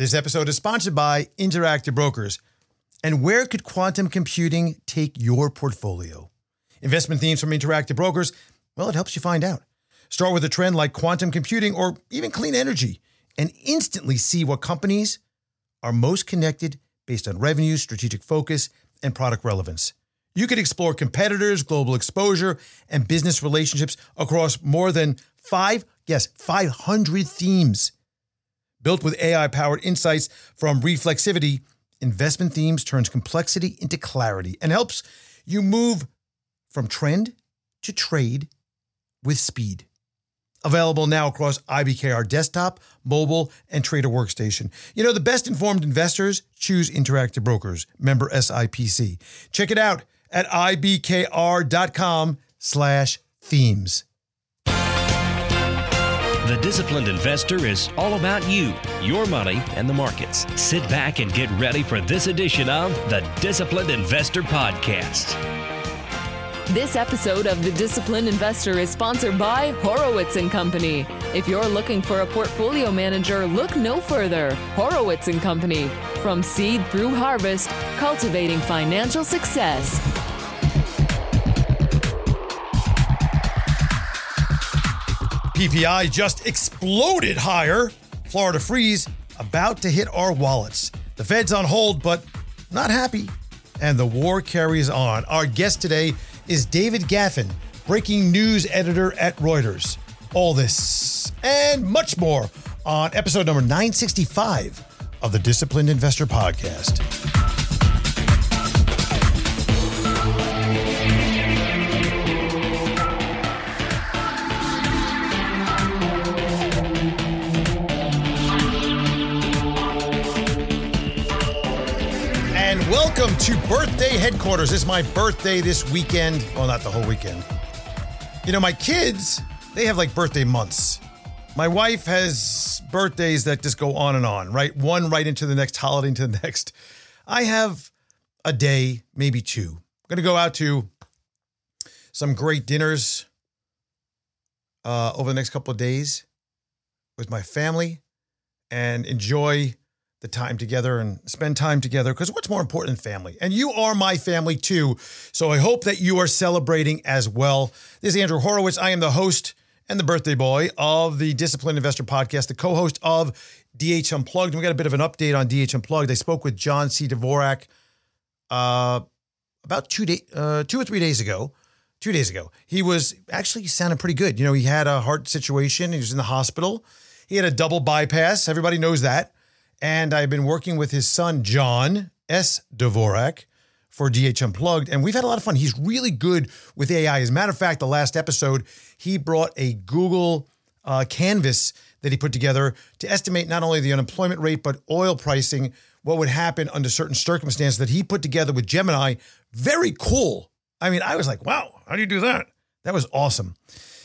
This episode is sponsored by Interactive Brokers. And where could quantum computing take your portfolio? Investment themes from Interactive Brokers, well, it helps you find out. Start with a trend like quantum computing or even clean energy and instantly see what companies are most connected based on revenue, strategic focus, and product relevance. You could explore competitors, global exposure, and business relationships across more than 500 themes. Built with AI-powered insights from Reflexivity, Investment Themes turns complexity into clarity and helps you move from trend to trade with speed. Available now across IBKR Desktop, mobile, and Trader Workstation. You know, the best informed investors choose Interactive Brokers, member SIPC. Check it out at ibkr.com/themes. The Disciplined Investor is all about you, your money, and the markets. Sit back and get ready for this edition of the Disciplined Investor Podcast. This episode of The Disciplined Investor is sponsored by Horowitz & Company. If you're looking for a portfolio manager, look no further. Horowitz & Company. From seed through harvest, cultivating financial success. PPI just exploded higher. Florida freeze about to hit our wallets. The Fed's on hold, but not happy. And the war carries on. Our guest today is David Gaffin, breaking news editor at Reuters. All this and much more on episode number 965 of the Disciplined Investor Podcast. Welcome to Birthday Headquarters. It's my birthday this weekend. Well, not the whole weekend. You know, my kids, they have like birthday months. My wife has birthdays that just go on and on, right? One right into the next holiday, into the next. I have a day, maybe two. I'm going to go out to some great dinners over the next couple of days with my family and enjoy the time together and spend time together, because what's more important than family? And you are my family too. So I hope that you are celebrating as well. This is Andrew Horowitz. I am the host and the birthday boy of the Disciplined Investor Podcast, the co-host of DH Unplugged. And we got a bit of an update on DH Unplugged. I spoke with John C. Dvorak about 2 or 3 days ago. 2 days ago. He was actually sounding pretty good. You know, he had a heart situation. He was in the hospital. He had a double bypass. Everybody knows that. And I've been working with his son, John S. Dvorak, for DH Unplugged. And we've had a lot of fun. He's really good with AI. As a matter of fact, the last episode, he brought a Google canvas that he put together to estimate not only the unemployment rate, but oil pricing, what would happen under certain circumstances that he put together with Gemini. Very cool. I mean, I was like, wow, how do you do that? That was awesome.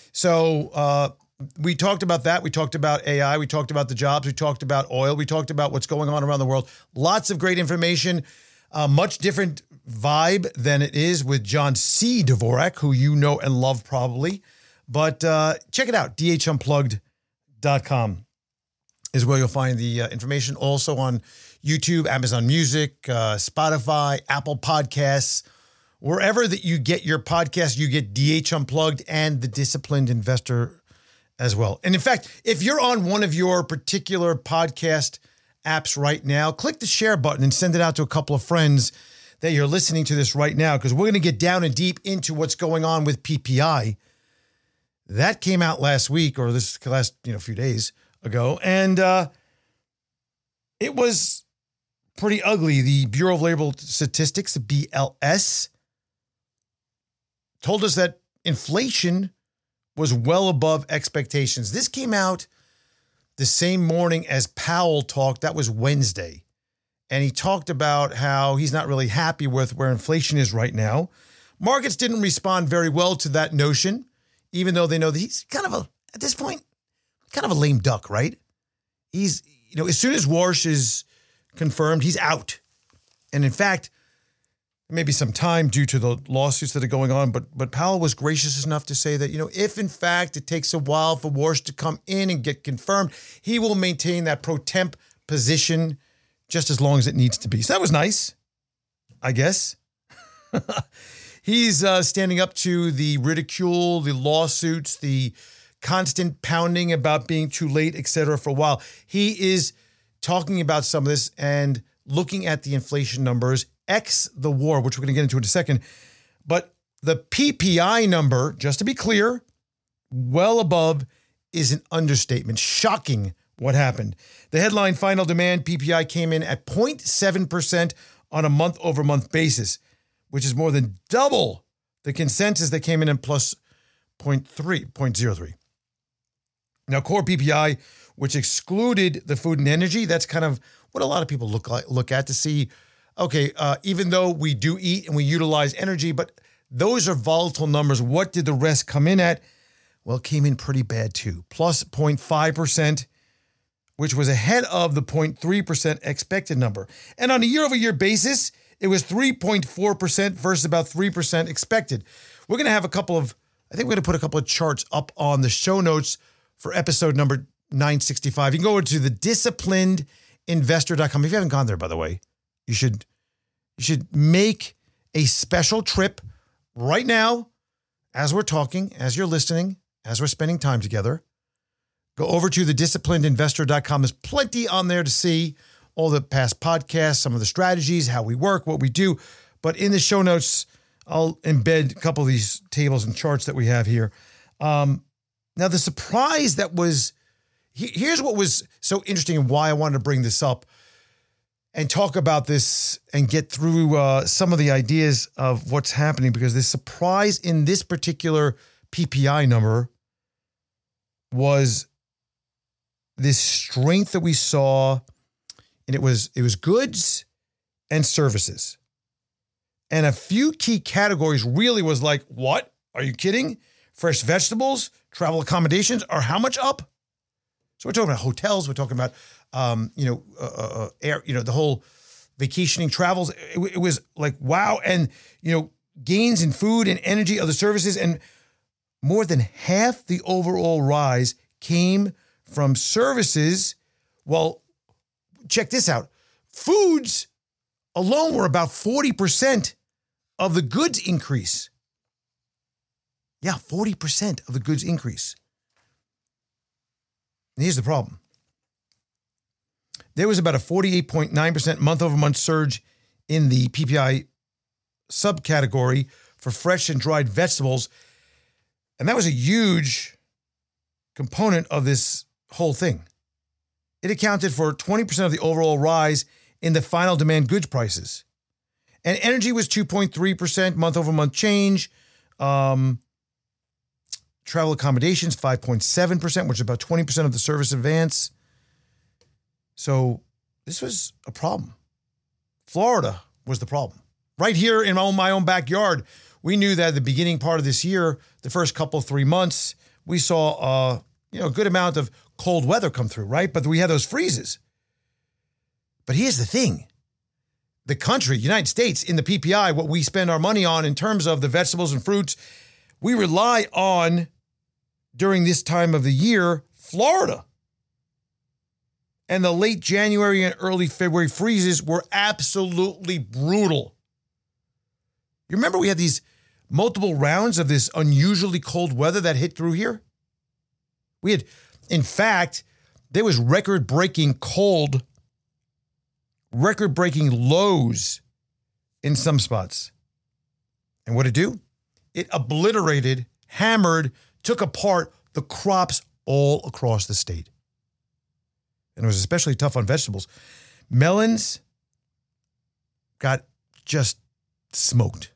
So, we talked about that. We talked about AI. We talked about the jobs. We talked about oil. We talked about what's going on around the world. Lots of great information. Much different vibe than it is with John C. Dvorak, who you know and love probably. But check it out. dhunplugged.com is where you'll find the information. Also on YouTube, Amazon Music, Spotify, Apple Podcasts. Wherever that you get your podcast, you get DH Unplugged and the Disciplined Investor as well. And in fact, if you're on one of your particular podcast apps right now, click the share button and send it out to a couple of friends that you're listening to this right now, because we're going to get down and deep into what's going on with PPI. That came out last week, or this last few days ago, and it was pretty ugly. The Bureau of Labor Statistics, the BLS, told us that inflation was well above expectations. This came out the same morning as Powell talked. That was Wednesday. And he talked about how he's not really happy with where inflation is right now. Markets didn't respond very well to that notion, even though they know that he's kind of at this point, kind of a lame duck, right? He's, as soon as Warsh is confirmed, he's out. And in fact, maybe some time due to the lawsuits that are going on, but Powell was gracious enough to say that, if in fact it takes a while for Warsh to come in and get confirmed, he will maintain that pro temp position just as long as it needs to be. So that was nice, I guess. He's standing up to the ridicule, the lawsuits, the constant pounding about being too late, et cetera, for a while. He is talking about some of this and looking at the inflation numbers, X the war, which we're going to get into in a second. But the PPI number, just to be clear, well above is an understatement. Shocking what happened. The headline final demand PPI came in at 0.7% on a month-over-month basis, which is more than double the consensus that came in plus 0.03. Now, core PPI, which excluded the food and energy, that's kind of what a lot of people look at to see, okay, even though we do eat and we utilize energy, but those are volatile numbers. What did the rest come in at? Well, it came in pretty bad too, plus 0.5%, which was ahead of the 0.3% expected number. And on a year-over-year basis, it was 3.4% versus about 3% expected. We're going to have I think we're going to put a couple of charts up on the show notes for episode number 965. You can go over to the disciplinedinvestor.com. If you haven't gone there, by the way, you should make a special trip right now as we're talking, as you're listening, as we're spending time together. Go over to the disciplinedinvestor.com. There's plenty on there to see, all the past podcasts, some of the strategies, how we work, what we do. But in the show notes, I'll embed a couple of these tables and charts that we have here. Now, the surprise that was, here's what was so interesting and why I wanted to bring this up and talk about this and get through some of the ideas of what's happening, because the surprise in this particular PPI number was this strength that we saw, and it was goods and services. And a few key categories really was like, what? Are you kidding? Fresh vegetables, travel accommodations are how much up? So we're talking about hotels. We're talking about, the whole vacationing travels. It was like, wow. And, gains in food and energy, other services. And more than half the overall rise came from services. Well, check this out. Foods alone were about 40% of the goods increase. Yeah, 40% of the goods increase. And here's the problem. There was about a 48.9% month-over-month surge in the PPI subcategory for fresh and dried vegetables. And that was a huge component of this whole thing. It accounted for 20% of the overall rise in the final demand goods prices. And energy was 2.3% month-over-month change. Travel accommodations, 5.7%, which is about 20% of the service advance. So this was a problem. Florida was the problem. Right here in my own backyard, we knew that at the beginning part of this year, the first couple, 3 months, we saw a good amount of cold weather come through, right? But we had those freezes. But here's the thing. The country, United States, in the PPI, what we spend our money on in terms of the vegetables and fruits, we rely on, during this time of the year, Florida. And the late January and early February freezes were absolutely brutal. You remember we had these multiple rounds of this unusually cold weather that hit through here? We had, in fact, there was record-breaking cold, record-breaking lows in some spots. And what did it do? It obliterated, hammered, took apart the crops all across the state. And it was especially tough on vegetables. Melons got just smoked.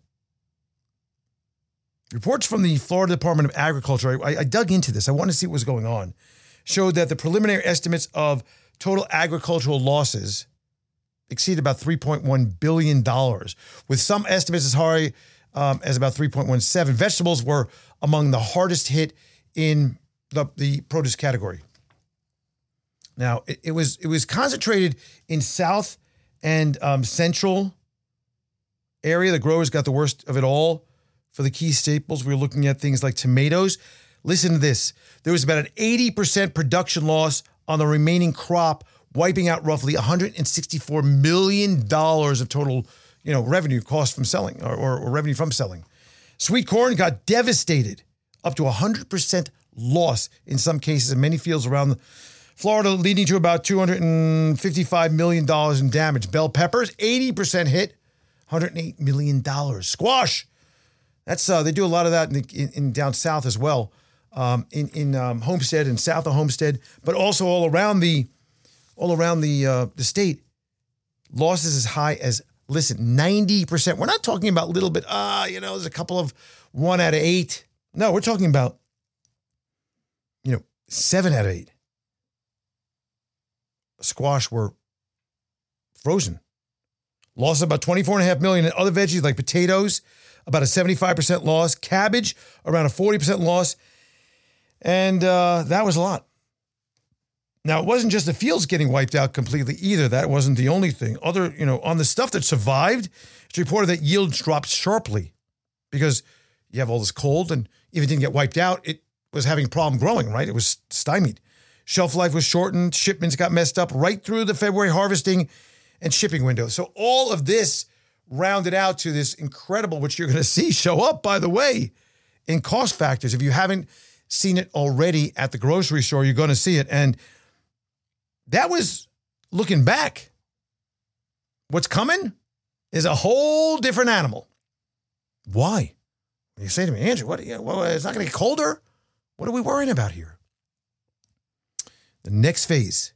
Reports from the Florida Department of Agriculture, I dug into this. I wanted to see what was going on. Showed that the preliminary estimates of total agricultural losses exceed about $3.1 billion, with some estimates as high as about 3.17. Vegetables were among the hardest hit in the produce category. Now, it was concentrated in South and Central area. The growers got the worst of it all. For the key staples, we were looking at things like tomatoes. Listen to this. There was about an 80% production loss on the remaining crop, wiping out roughly $164 million of total, revenue cost from selling or revenue from selling. Sweet corn got devastated, up to 100% loss in some cases in many fields around Florida, leading to about $255 million in damage. Bell peppers, 80% hit, $108 million. Squash, that's they do a lot of that in down south as well, in Homestead and south of Homestead, but also all around the state. Losses as high as 90%. We're not talking about a little bit. There's a couple of 1 out of 8. No, we're talking about 7 out of 8. Squash were frozen. Lost about $24.5 million in other veggies like potatoes, about a 75% loss. Cabbage, around a 40% loss. And that was a lot. Now, it wasn't just the fields getting wiped out completely either. That wasn't the only thing. On the stuff that survived, it's reported that yields dropped sharply because you have all this cold, and if it didn't get wiped out, it was having a problem growing, right? It was stymied. Shelf life was shortened. Shipments got messed up right through the February harvesting and shipping window. So all of this rounded out to this incredible, which you're going to see show up, by the way, in cost factors. If you haven't seen it already at the grocery store, you're going to see it. And that was looking back. What's coming is a whole different animal. Why? You say to me, Andrew, it's not going to get colder? What are we worrying about here? The next phase,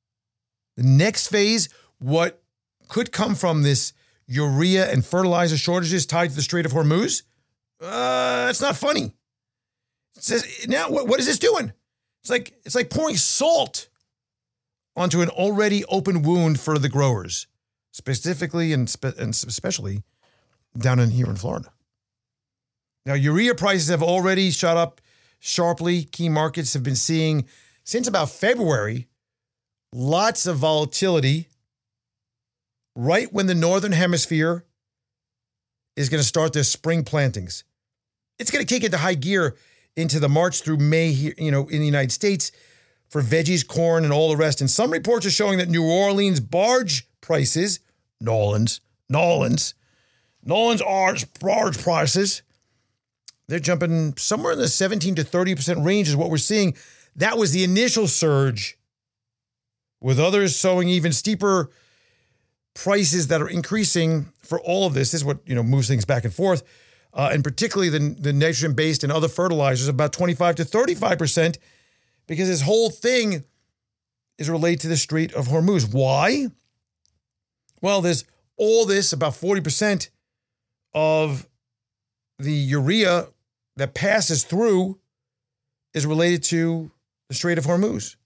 what could come from this urea and fertilizer shortages tied to the Strait of Hormuz? It's not funny. It says, now, what is this doing? It's like pouring salt onto an already open wound for the growers, specifically and especially down here in Florida. Now, urea prices have already shot up sharply. Key markets have been seeing, since about February, lots of volatility right when the Northern Hemisphere is going to start their spring plantings. It's going to kick into high gear into the March through May here, in the United States for veggies, corn, and all the rest. And some reports are showing that New Orleans barge prices, Barge prices, they're jumping somewhere in the 17 to 30% range is what we're seeing. That was the initial surge, with others showing even steeper prices that are increasing for all of this. This is what moves things back and forth, and particularly the nitrogen-based and other fertilizers, about 25 to 35%, because this whole thing is related to the Strait of Hormuz. Why? Well, there's all this, about 40% of the urea that passes through is related to the Strait of Hormuz.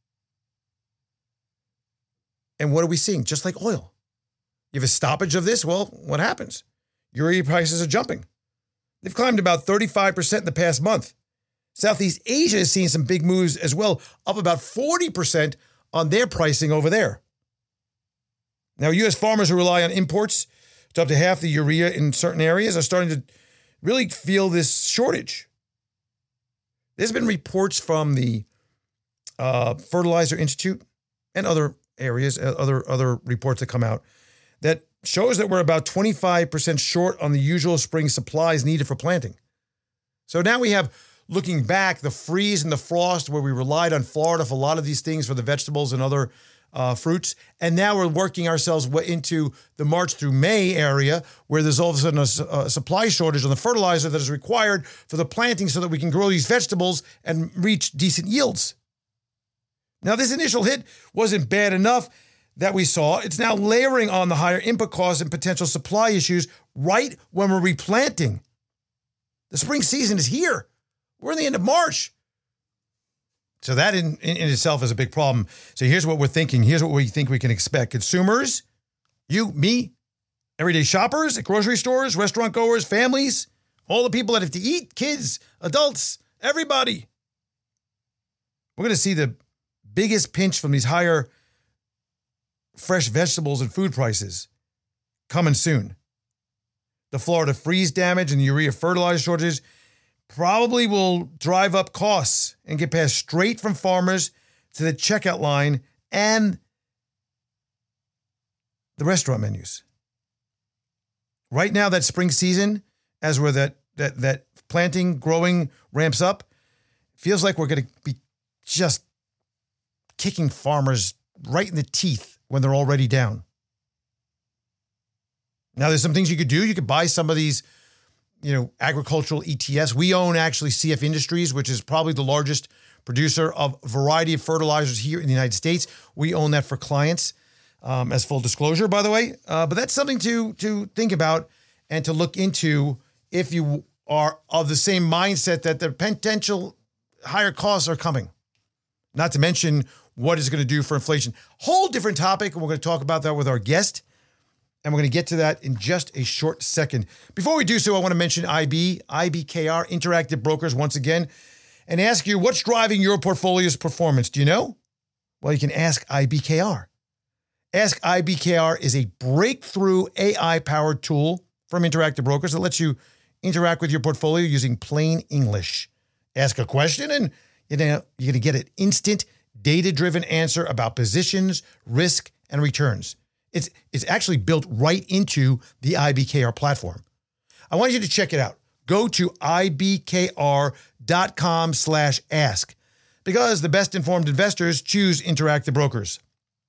And what are we seeing? Just like oil. You have a stoppage of this, well, what happens? Urea prices are jumping. They've climbed about 35% in the past month. Southeast Asia is seeing some big moves as well, up about 40% on their pricing over there. Now, U.S. farmers who rely on imports to up to half the urea in certain areas are starting to really feel this shortage. There's been reports from the Fertilizer Institute and other areas, other reports that come out that shows that we're about 25% short on the usual spring supplies needed for planting. So now we have, looking back, the freeze and the frost where we relied on Florida for a lot of these things for the vegetables and other fruits. And now we're working ourselves into the March through May area where there's all of a sudden a supply shortage on the fertilizer that is required for the planting so that we can grow these vegetables and reach decent yields. Now, this initial hit wasn't bad enough that we saw. It's now layering on the higher input costs and potential supply issues right when we're replanting. The spring season is here. We're in the end of March. So that in itself is a big problem. So here's what we're thinking. Here's what we think we can expect. Consumers, you, me, everyday shoppers at grocery stores, restaurant goers, families, all the people that have to eat, kids, adults, everybody. We're going to see the biggest pinch from these higher fresh vegetables and food prices coming soon. The Florida freeze damage and the urea fertilizer shortages probably will drive up costs and get passed straight from farmers to the checkout line and the restaurant menus. Right now, that spring season, as where that planting, growing ramps up, feels like we're going to be just kicking farmers right in the teeth when they're already down. Now, there's some things you could do. You could buy some of these, agricultural ETFs. We own actually CF Industries, which is probably the largest producer of a variety of fertilizers here in the United States. We own that for clients, as full disclosure, by the way. But that's something to think about and to look into if you are of the same mindset that the potential higher costs are coming. Not to mention what it's going to do for inflation. Whole different topic, and we're going to talk about that with our guest. And we're going to get to that in just a short second. Before we do so, I want to mention IBKR, Interactive Brokers, once again, and ask you, what's driving your portfolio's performance? Do you know? Well, you can ask IBKR. Ask IBKR is a breakthrough AI-powered tool from Interactive Brokers that lets you interact with your portfolio using plain English. Ask a question and you're going to get an instant, data-driven answer about positions, risk, and returns. It's actually built right into the IBKR platform. I want you to check it out. Go to ibkr.com/ask because the best informed investors choose Interactive Brokers.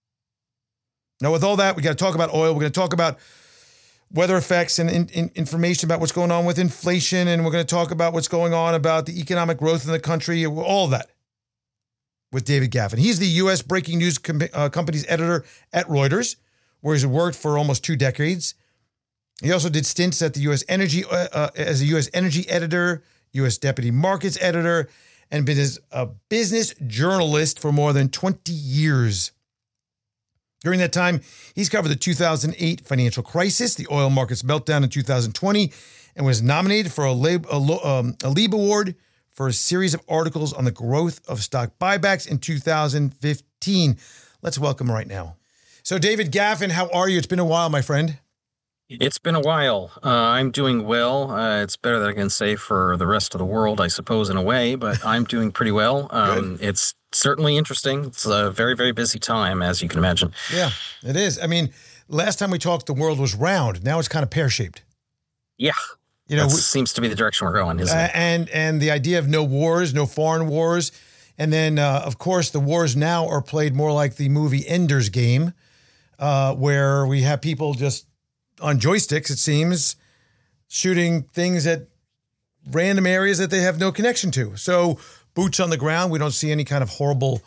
Now, with all that, we got to talk about oil. We're going to talk about weather effects and information about what's going on with inflation. And we're going to talk about what's going on about the economic growth in the country, all of that with David Gaffin. He's the U.S. Breaking News Company's editor at Reuters, where he's worked for almost 2 decades. He also did stints at the U.S. Energy as a U.S. Energy editor, U.S. Deputy Markets editor, and been a business journalist for more than 20 years. During that time, he's covered the 2008 financial crisis, the oil markets meltdown in 2020, and was nominated for a Leib Award for a series of articles on the growth of stock buybacks in 2015. Let's welcome him right now. So, David Gaffin, how are you? It's been a while, my friend. It's been a while. I'm doing well. It's better than I can say for the rest of the world, I suppose, in a way, but I'm doing pretty well. It's certainly interesting. It's a very, very busy time, as you can imagine. Yeah, it is. I mean, last time we talked, the world was round. Now it's kind of pear-shaped. Yeah. That seems to be the direction we're going, isn't it? And the idea of no wars, no foreign wars. And then, of course, the wars now are played more like the movie Ender's Game, where we have people just on joysticks, it seems, shooting things at random areas that they have no connection to. So boots on the ground, we don't see any kind of horrible,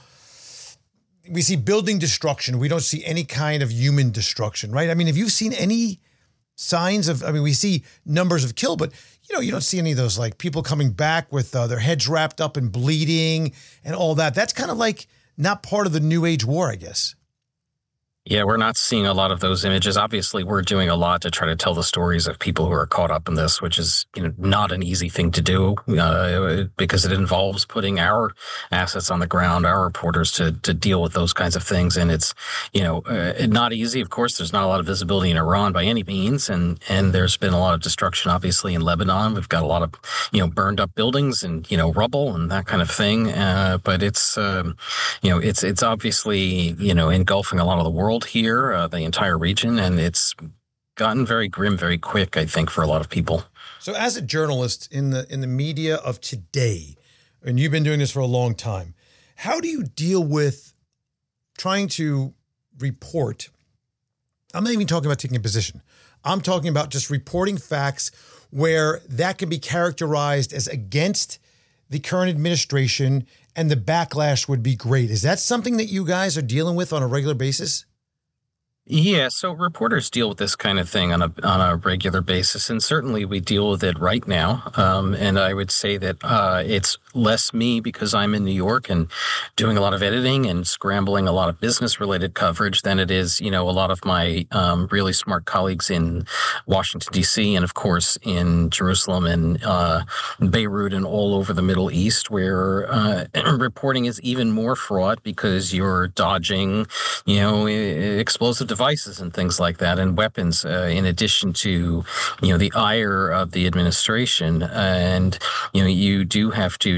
we see building destruction. We don't see any kind of human destruction, right? I mean, have you seen any signs of, we see numbers of killed, but you don't see any of those like people coming back with their heads wrapped up and bleeding and all that. That's kind of like not part of the New Age war, I guess. Yeah, we're not seeing a lot of those images. Obviously, we're doing a lot to try to tell the stories of people who are caught up in this, which is not an easy thing to do because it involves putting our assets on the ground, our reporters to deal with those kinds of things. And it's, not easy. Of course, there's not a lot of visibility in Iran by any means. And there's been a lot of destruction, obviously, in Lebanon. We've got a lot of, burned up buildings and, rubble and that kind of thing. But it's, it's obviously, engulfing a lot of the world here, the entire region, and it's gotten very grim very quick, I think, for a lot of people. So as a journalist in the media of today, and you've been doing this for a long time, how do you deal with trying to report? I'm not even talking about taking a position. I'm talking about just reporting facts where that can be characterized as against the current administration and the backlash would be great. Is that something that you guys are dealing with on a regular basis? Yeah, so reporters deal with this kind of thing on a regular basis, and certainly we deal with it right now. And I would say that it's less me because I'm in New York and doing a lot of editing and scrambling a lot of business-related coverage than it is, a lot of my really smart colleagues in Washington, D.C., and of course in Jerusalem and Beirut and all over the Middle East, where reporting is even more fraught because you're dodging, explosive devices and things like that, and weapons, in addition to, the ire of the administration. And, you do have to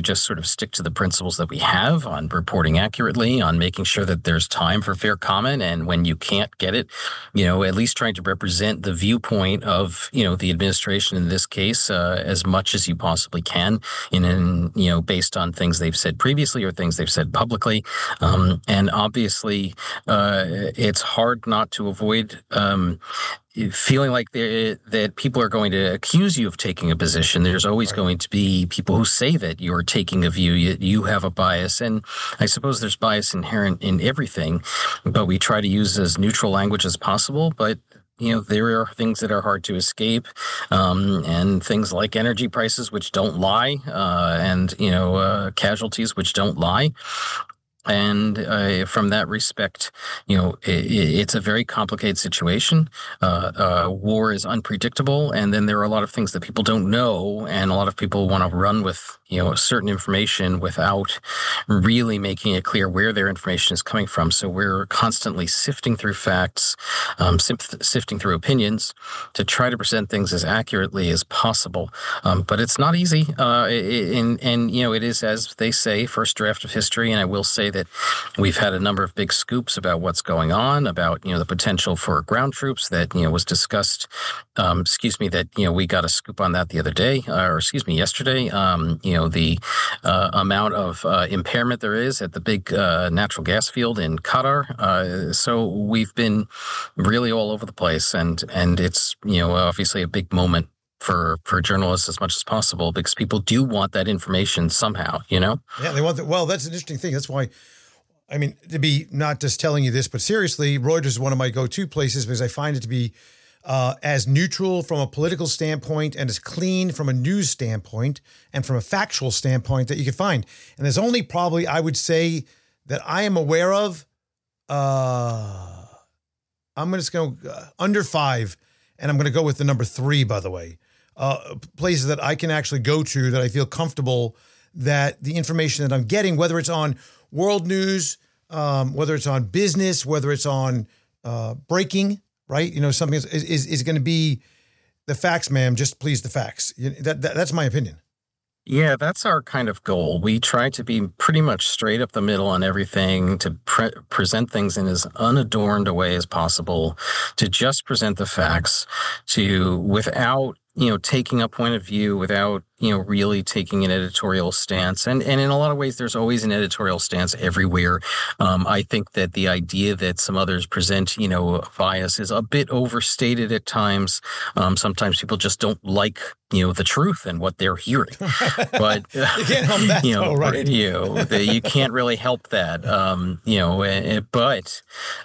just sort of stick to the principles that we have on reporting accurately, on making sure that there's time for fair comment. And when you can't get it, at least trying to represent the viewpoint of, the administration in this case as much as you possibly can based on things they've said previously or things they've said publicly. And obviously, it's hard not to avoid feeling like that people are going to accuse you of taking a position. There's always going to be people who say that you're taking a view, you have a bias. And I suppose there's bias inherent in everything, but we try to use as neutral language as possible. But there are things that are hard to escape, and things like energy prices, which don't lie, and casualties, which don't lie. And from that respect, it's a very complicated situation. War is unpredictable, and then there are a lot of things that people don't know, and a lot of people want to run with certain information without really making it clear where their information is coming from. So we're constantly sifting through facts, sifting through opinions to try to present things as accurately as possible. But it's not easy, and it is, as they say, first draft of history. And I will say that we've had a number of big scoops about what's going on, about the potential for ground troops that was discussed. We got a scoop on that the other day, yesterday. The amount of impairment there is at the big natural gas field in Qatar. So we've been really all over the place, and it's obviously a big moment for journalists as much as possible, because people do want that information somehow. Yeah, they want that. Well, that's an interesting thing. That's why. I mean, to be not just telling you this, but seriously, Reuters is one of my go-to places because I find it to be as neutral from a political standpoint and as clean from a news standpoint and from a factual standpoint that you can find. And there's only probably, I would say, that I am aware of, I'm just going to under 5, and I'm going to go with the number 3, by the way, places that I can actually go to that I feel comfortable that the information that I'm getting, whether it's on world news, whether it's on business, whether it's on breaking, right? Something is going to be the facts, ma'am. Just please the facts. That's my opinion. Yeah, that's our kind of goal. We try to be pretty much straight up the middle on everything, to present things in as unadorned a way as possible, to just present the facts, without taking a point of view, without really taking an editorial stance. And in a lot of ways, there's always an editorial stance everywhere. I think that the idea that some others present, bias is a bit overstated at times. Sometimes people just don't like, the truth and what they're hearing. But, you can't help that, right? You can't really help that. But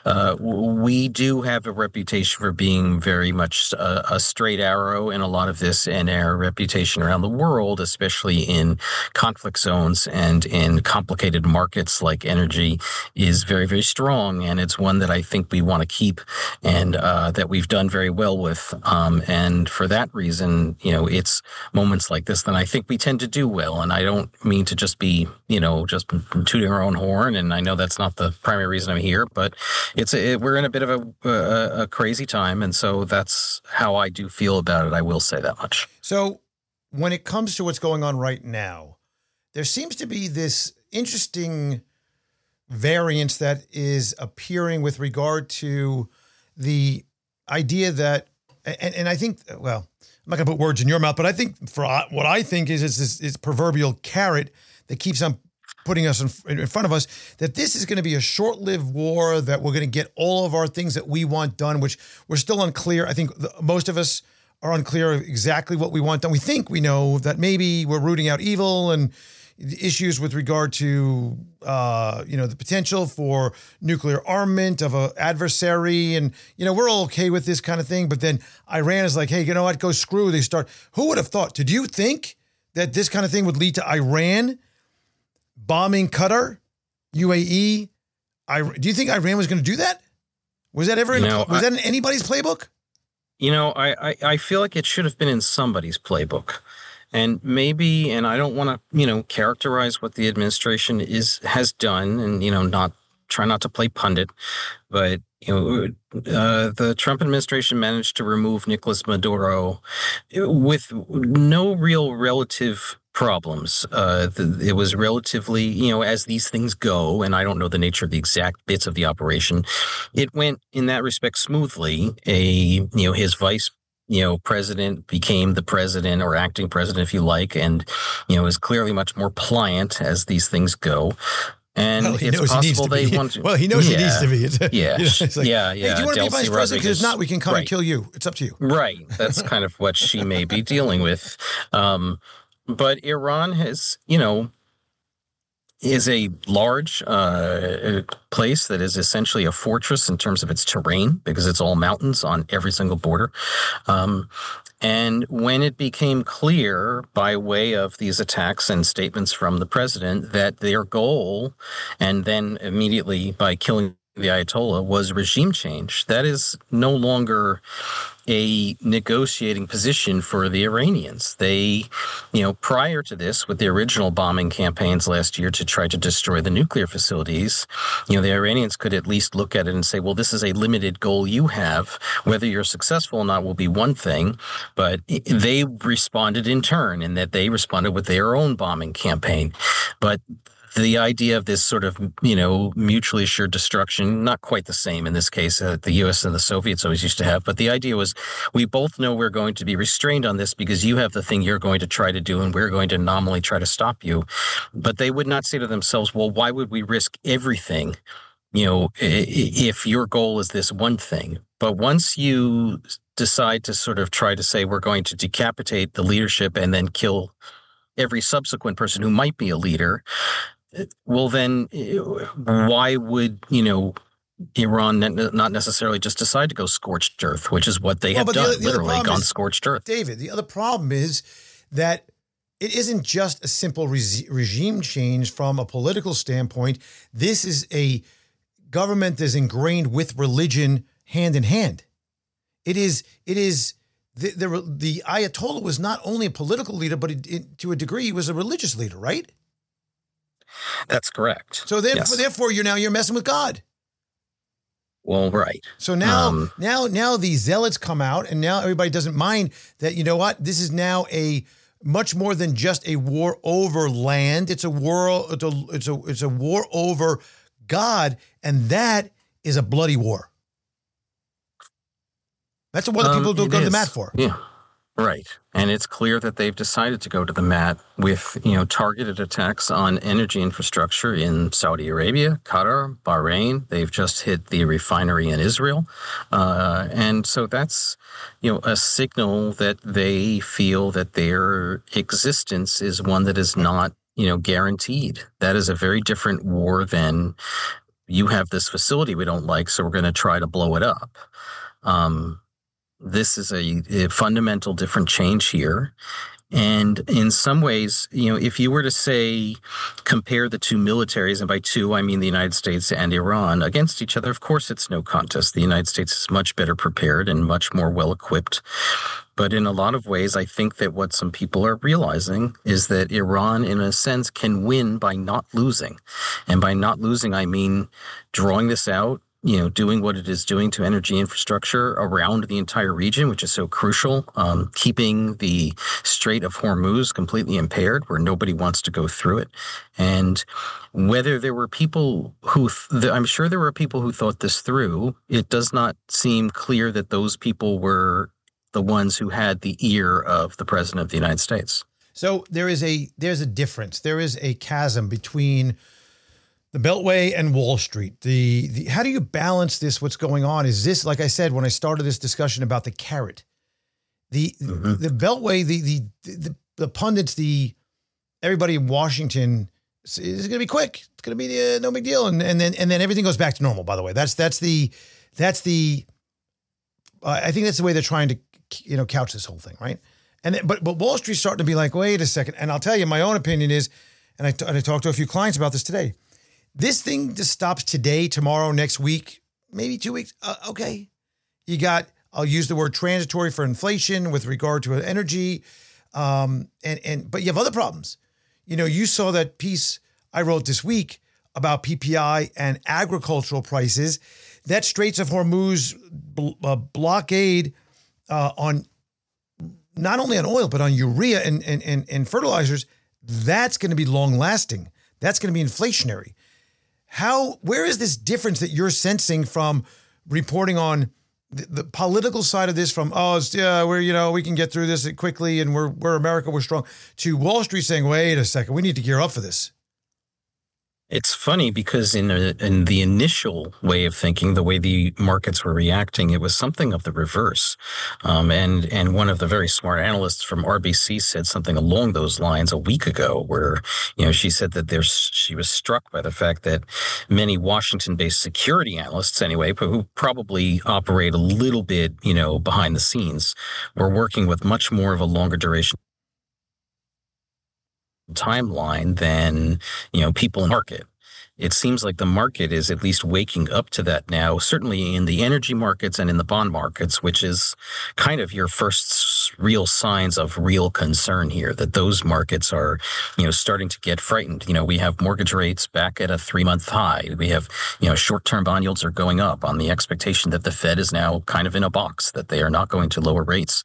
we do have a reputation for being very much a straight arrow in a lot of this, and our reputation around the world, especially in conflict zones and in complicated markets like energy, is very, very strong. And it's one that I think we want to keep, and that we've done very well with. And for that reason, it's moments like this that I think we tend to do well. And I don't mean to just be, just tooting our own horn. And I know that's not the primary reason I'm here, but we're in a bit of a crazy time. And so that's how I do feel about it. I will say that much. So when it comes to what's going on right now, there seems to be this interesting variance that is appearing with regard to the idea that, and I think, well, I'm not going to put words in your mouth, but I think for what I think is this proverbial carrot that keeps on putting us in front of us, that this is going to be a short-lived war, that we're going to get all of our things that we want done, which we're still unclear. I think most of us are unclear of exactly what we want done. We think we know that maybe we're rooting out evil and issues with regard to, the potential for nuclear armament of an adversary. And, we're all okay with this kind of thing. But then Iran is like, hey, you know what? Go screw. They start. Who would have thought? Did you think that this kind of thing would lead to Iran bombing Qatar, UAE? Do you think Iran was going to do that? Was that ever was that in anybody's playbook? I feel like it should have been in somebody's playbook. And maybe, and I don't want to, characterize what the administration has done, and, try not to play pundit, but, the Trump administration managed to remove Nicolas Maduro with no real relative problems. It was relatively, as these things go, and I don't know the nature of the exact bits of the operation, it went in that respect smoothly. His vice president became the president, or acting president, if you like, and, is clearly much more pliant as these things go. And it's possible they want to. Well, he knows he needs to be. It's like, Hey, do you want to be vice president? Because if not, we can come and kill you. It's up to you. Right. That's kind of what she may be dealing with. But Iran has, is a large place that is essentially a fortress in terms of its terrain, because it's all mountains on every single border. And when it became clear by way of these attacks and statements from the president that their goal, and then immediately by killing the Ayatollah, was regime change, that is no longer a negotiating position for the Iranians. They, prior to this, with the original bombing campaigns last year to try to destroy the nuclear facilities, the Iranians could at least look at it and say, well, this is a limited goal you have. Whether you're successful or not will be one thing. But they responded in turn, in that they responded with their own bombing campaign. But the idea of this sort of, mutually assured destruction, not quite the same in this case that the U.S. and the Soviets always used to have, but the idea was, we both know we're going to be restrained on this because you have the thing you're going to try to do and we're going to nominally try to stop you. But they would not say to themselves, well, why would we risk everything, if your goal is this one thing? But once you decide to sort of try to say, we're going to decapitate the leadership and then kill every subsequent person who might be a leader, well, then why would, Iran not necessarily just decide to go scorched earth, which is what they have done, literally gone scorched earth. David, the other problem is that it isn't just a simple regime change from a political standpoint. This is a government that is ingrained with religion hand in hand. It is the Ayatollah was not only a political leader, but to a degree, he was a religious leader, right? That's correct. So therefore, you're messing with God. Well, right. So now these zealots come out, and now everybody doesn't mind that. You know what? This is now a much more than just a war over land. It's a war. It's a war over God, and that is a bloody war. That's what people don't go to the mat for. Yeah. Right. And it's clear that they've decided to go to the mat with, targeted attacks on energy infrastructure in Saudi Arabia, Qatar, Bahrain. They've just hit the refinery in Israel. And so that's, a signal that they feel that their existence is one that is not, guaranteed. That is a very different war than, you have this facility we don't like, so we're going to try to blow it up. This is a fundamental different change here. And in some ways, if you were to say, compare the two militaries, and by two, I mean the United States and Iran, against each other, of course, it's no contest. The United States is much better prepared and much more well-equipped. But in a lot of ways, I think that what some people are realizing is that Iran, in a sense, can win by not losing. And by not losing, I mean drawing this out, doing what it is doing to energy infrastructure around the entire region, which is so crucial, keeping the Strait of Hormuz completely impaired, where nobody wants to go through it. And whether there were people I'm sure there were people who thought this through, it does not seem clear that those people were the ones who had the ear of the President of the United States. So there's a difference. There is a chasm between the Beltway and Wall Street. The how do you balance this? What's going on? Is this, like I said when I started this discussion about the carrot, the Beltway, the pundits, everybody in Washington is going to be quick. It's going to be no big deal, and then everything goes back to normal. By the way, that's the I think that's the way they're trying to couch this whole thing, right? And then, but Wall Street's starting to be like, wait a second. And I'll tell you, my own opinion is, and I talked to a few clients about this today. This thing just stops today, tomorrow, next week, maybe 2 weeks. Okay. I'll use the word transitory for inflation with regard to energy. But you have other problems. You saw that piece I wrote this week about PPI and agricultural prices. That Straits of Hormuz blockade on not only on oil, but on urea and fertilizers, That's going to be long lasting. That's going to be inflationary. Where is this difference that you're sensing from reporting on the political side of this, from, we can get through this quickly and we're America, we're strong, to Wall Street saying, wait a second, we need to gear up for this? It's funny because in the initial way of thinking, the way the markets were reacting, it was something of the reverse. And one of the very smart analysts from RBC said something along those lines a week ago, where, she said that she was struck by the fact that many Washington-based security analysts, anyway, who probably operate a little bit, behind the scenes, were working with much more of a longer duration timeline than people in the market. It seems like the market is at least waking up to that now, certainly in the energy markets and in the bond markets, which is kind of your first real signs of real concern here, that those markets are, starting to get frightened. We have mortgage rates back at a 3-month high. We have, short-term bond yields are going up on the expectation that the Fed is now kind of in a box, that they are not going to lower rates.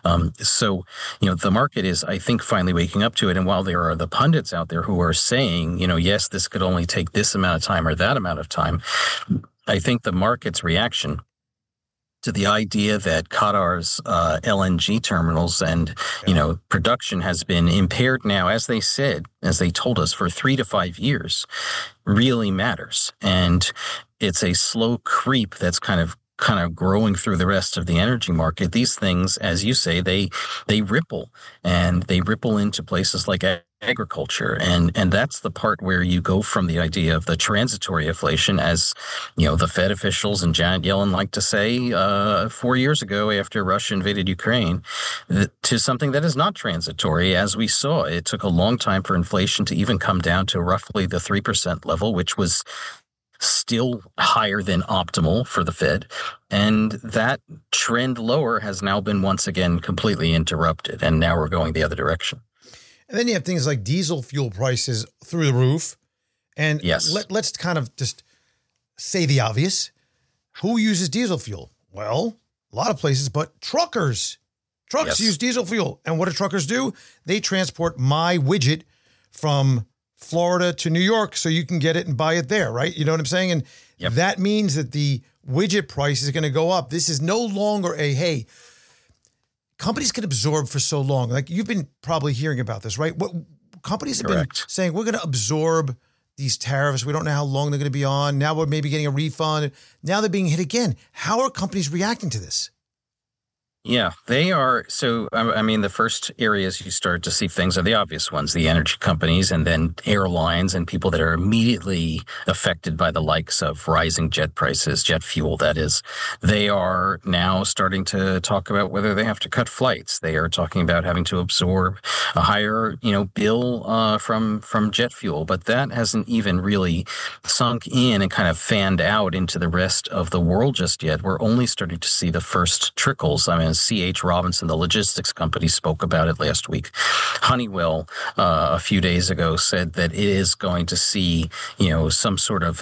So the market is, I think, finally waking up to it. And while there are the pundits out there who are saying, yes, this could only take this amount of time or that amount of time, I think the market's reaction to the idea that Qatar's LNG terminals and production has been impaired now, as they told us, for 3 to 5 years, really matters. And it's a slow creep that's kind of growing through the rest of the energy market. These things, as you say, they ripple, and they ripple into places like agriculture. And that's the part where you go from the idea of the transitory inflation, as the Fed officials and Janet Yellen like to say 4 years ago after Russia invaded Ukraine, to something that is not transitory. As we saw, it took a long time for inflation to even come down to roughly the 3% level, which was still higher than optimal for the Fed. And that trend lower has now been once again completely interrupted. And now we're going the other direction. And then you have things like diesel fuel prices through the roof. And yes, let's kind of just say the obvious. Who uses diesel fuel? Well, a lot of places, but truckers. Trucks use diesel fuel. And what do truckers do? They transport my widget from Florida to New York so you can get it and buy it there, right? You know what I'm saying? And that means that the widget price is going to go up. This is no longer hey, companies can absorb for so long. Like, you've been probably hearing about this, right? What companies have been saying, we're going to absorb these tariffs. We don't know how long they're going to be on. Now we're maybe getting a refund. Now they're being hit again. How are companies reacting to this? Yeah, they are. So, I mean, the first areas you start to see things are the obvious ones, the energy companies, and then airlines and people that are immediately affected by the likes of rising jet prices, jet fuel, that is. They are now starting to talk about whether they have to cut flights. They are talking about having to absorb a higher, bill from jet fuel. But that hasn't even really sunk in and kind of fanned out into the rest of the world just yet. We're only starting to see the first trickles. I mean, C.H. Robinson, the logistics company, spoke about it last week. Honeywell, a few days ago, said that it is going to see, some sort of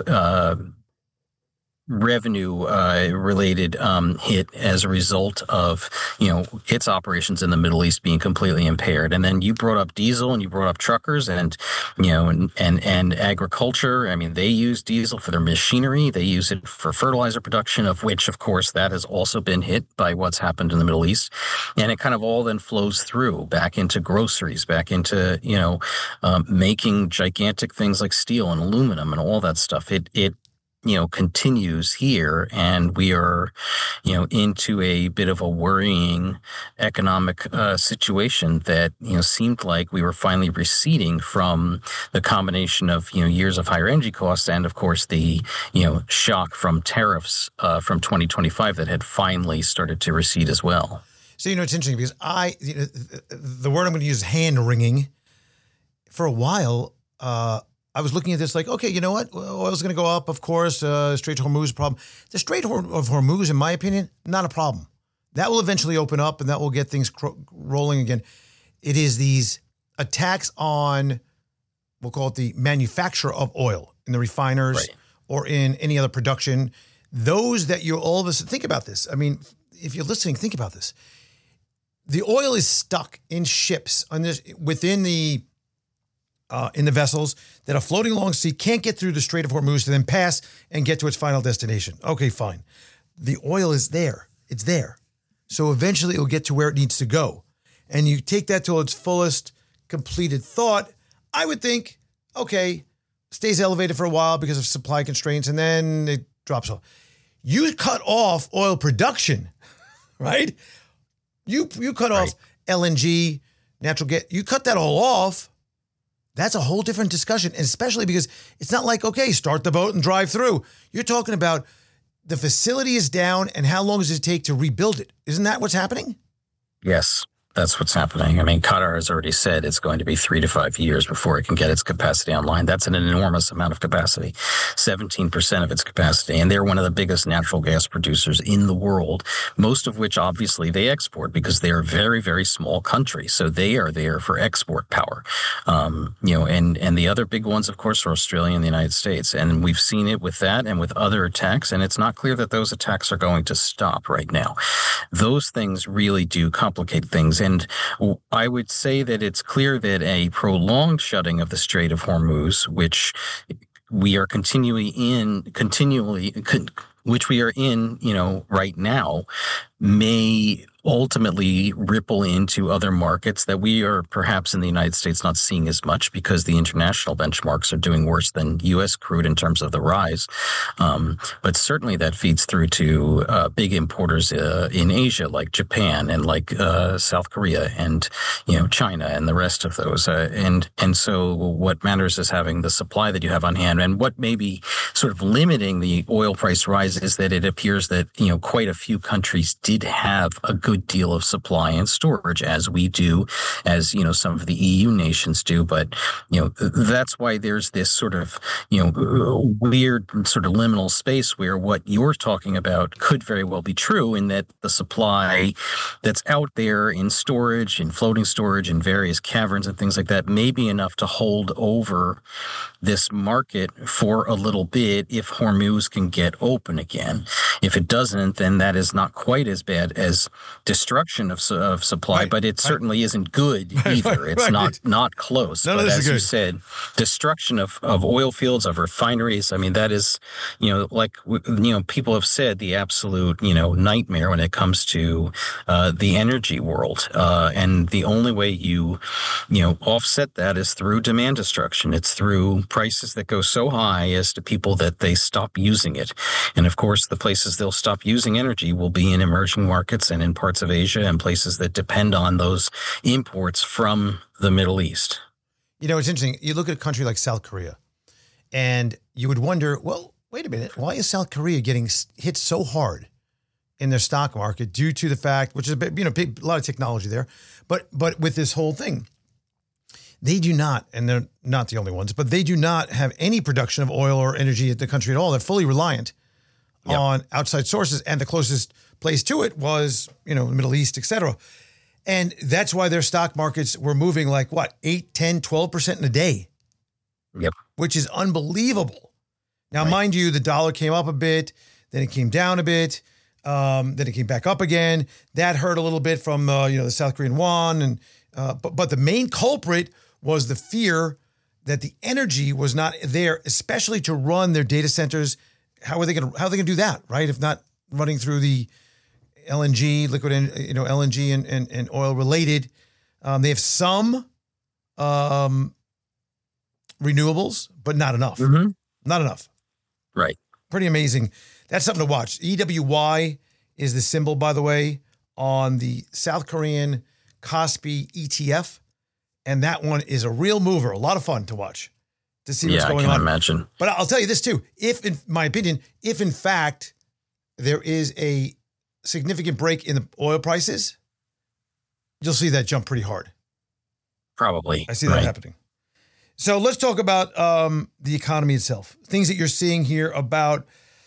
revenue related hit as a result of its operations in the Middle East being completely impaired. And then you brought up diesel and you brought up truckers and and agriculture. I mean, they use diesel for their machinery. They use it for fertilizer production, of which, of course, that has also been hit by what's happened in the Middle East. And it kind of all then flows through back into groceries, back into making gigantic things like steel and aluminum and all that stuff. It continues here, and we are, into a bit of a worrying economic situation that, seemed like we were finally receding from the combination of, years of higher energy costs and, of course, the, shock from tariffs from 2025 that had finally started to recede as well. So, it's interesting because the word I'm going to use is hand wringing. For a while, I was looking at this like, okay, you know what? Oil's going to go up, of course. Strait of Hormuz problem. The Strait of Hormuz, in my opinion, not a problem. That will eventually open up and that will get things rolling again. It is these attacks on, we'll call it the manufacturer of oil in the refiners or in any other production. Those that you're all of us, think about this. I mean, if you're listening, think about this. The oil is stuck in ships within the in the vessels that are floating along sea can't get through the Strait of Hormuz to then pass and get to its final destination. Okay, fine. The oil is there. It's there. So eventually it will get to where it needs to go. And you take that to its fullest completed thought, I would think, okay, stays elevated for a while because of supply constraints, and then it drops off. You cut off oil production, right? You cut off LNG, natural gas. You cut that all off. That's a whole different discussion, and especially because it's not like, okay, start the boat and drive through. You're talking about the facility is down, and how long does it take to rebuild it? Isn't that what's happening? Yes, that's what's happening. I mean, Qatar has already said it's going to be 3 to 5 years before it can get its capacity online. That's an enormous amount of capacity, 17% of its capacity. And they're one of the biggest natural gas producers in the world, most of which obviously they export because they're a very, very small country. So they are there for export power. And the other big ones, of course, are Australia and the United States. And we've seen it with that and with other attacks. And it's not clear that those attacks are going to stop right now. Those things really do complicate things. And I would say that it's clear that a prolonged shutting of the Strait of Hormuz, which we are right now, may ultimately ripple into other markets that we are perhaps in the United States not seeing as much because the international benchmarks are doing worse than U.S. crude in terms of the rise. But certainly that feeds through to big importers in Asia like Japan and like South Korea and China and the rest of those. And so what matters is having the supply that you have on hand. And what may be sort of limiting the oil price rise is that it appears that quite a few countries did have a good deal of supply and storage, as we do, as some of the EU nations do. But that's why there's this sort of weird sort of liminal space where what you're talking about could very well be true, in that the supply that's out there in storage, in floating storage, in various caverns and things like that may be enough to hold over this market for a little bit if Hormuz can get open again. If it doesn't, then that is not quite as bad as destruction of supply, but it certainly isn't good either. It's not close. None but of this as is you good. said, destruction of oil fields, of refineries, I mean, that is, people have said the absolute, nightmare when it comes to the energy world. And the only way you offset that is through demand destruction. It's through prices that go so high as to people that they stop using it. And of course, the places they'll stop using energy will be in emerging markets and in parts of Asia and places that depend on those imports from the Middle East. It's interesting. You look at a country like South Korea, and you would wonder, well, wait a minute, why is South Korea getting hit so hard in their stock market due to the fact, which is a lot of technology there, but with this whole thing, they do not, and they're not the only ones, but they do not have any production of oil or energy in the country at all. They're fully reliant on outside sources, and the closest place to it was, the Middle East, et cetera. And that's why their stock markets were moving like, 8, 10, 12% in a day, which is unbelievable. Now, mind you, the dollar came up a bit, then it came down a bit, then it came back up again. That hurt a little bit from, the South Korean won. And but the main culprit was the fear that the energy was not there, especially to run their data centers. How are they going to do that, right? If not running through the LNG, liquid, LNG and oil related. They have some renewables, but not enough. Mm-hmm. Not enough. Right. Pretty amazing. That's something to watch. EWY is the symbol, by the way, on the South Korean Kospi ETF. And that one is a real mover. A lot of fun to watch, to see what's going on. I can imagine. But I'll tell you this too. In my opinion, if in fact there is a significant break in the oil prices, you'll see that jump pretty hard. Probably. I see that happening. So let's talk about the economy itself. Things that you're seeing here about,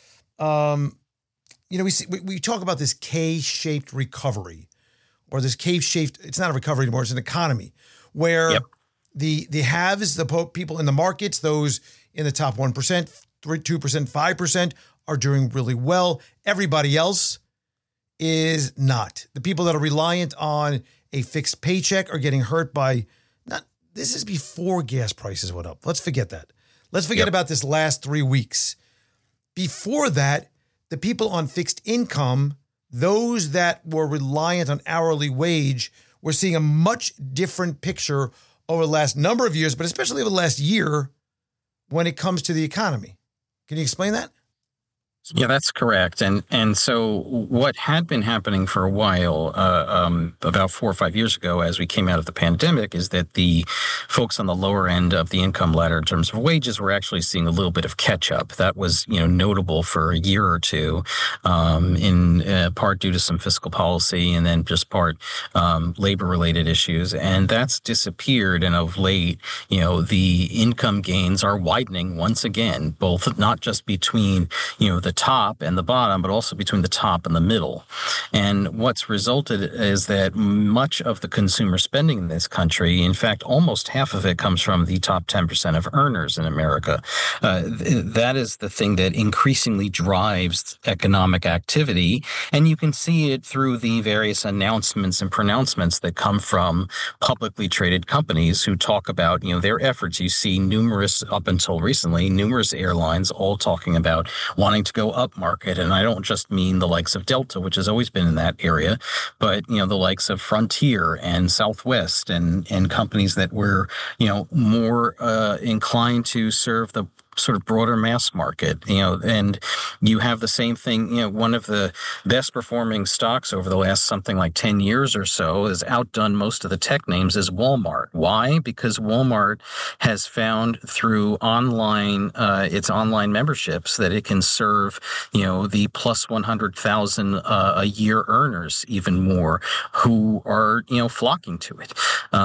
we talk about this K-shaped recovery, or this cave-shaped. It's not a recovery anymore; it's an economy where the haves, the people in the markets, those in the top 1%, 2%, 5% are doing really well. Everybody else is not. The people that are reliant on a fixed paycheck are getting hurt by this is before gas prices went up. Let's forget that. Let's forget about this last 3 weeks. Before that, the people on fixed income, those that were reliant on hourly wage, were seeing a much different picture over the last number of years, but especially over the last year when it comes to the economy. Can you explain that? Yeah, that's correct. And so what had been happening for a while, about 4 or 5 years ago, as we came out of the pandemic, is that the folks on the lower end of the income ladder in terms of wages were actually seeing a little bit of catch up. That was, notable for a year or two, in part due to some fiscal policy and then just part labor related issues. And that's disappeared. And of late, the income gains are widening once again, both not just between, the top and the bottom, but also between the top and the middle. And what's resulted is that much of the consumer spending in this country, in fact, almost half of it comes from the top 10% of earners in America. That is the thing that increasingly drives economic activity. And you can see it through the various announcements and pronouncements that come from publicly traded companies who talk about, their efforts. You see up until recently, numerous airlines all talking about wanting to go up market. And I don't just mean the likes of Delta, which has always been in that area, but, the likes of Frontier and Southwest and companies that were, more inclined to serve the sort of broader mass market, and you have the same thing. One of the best performing stocks over the last something like 10 years or so has outdone most of the tech names is Walmart. Why? Because Walmart has found through its online memberships that it can serve, the plus 100,000 a year earners even more who are, flocking to it.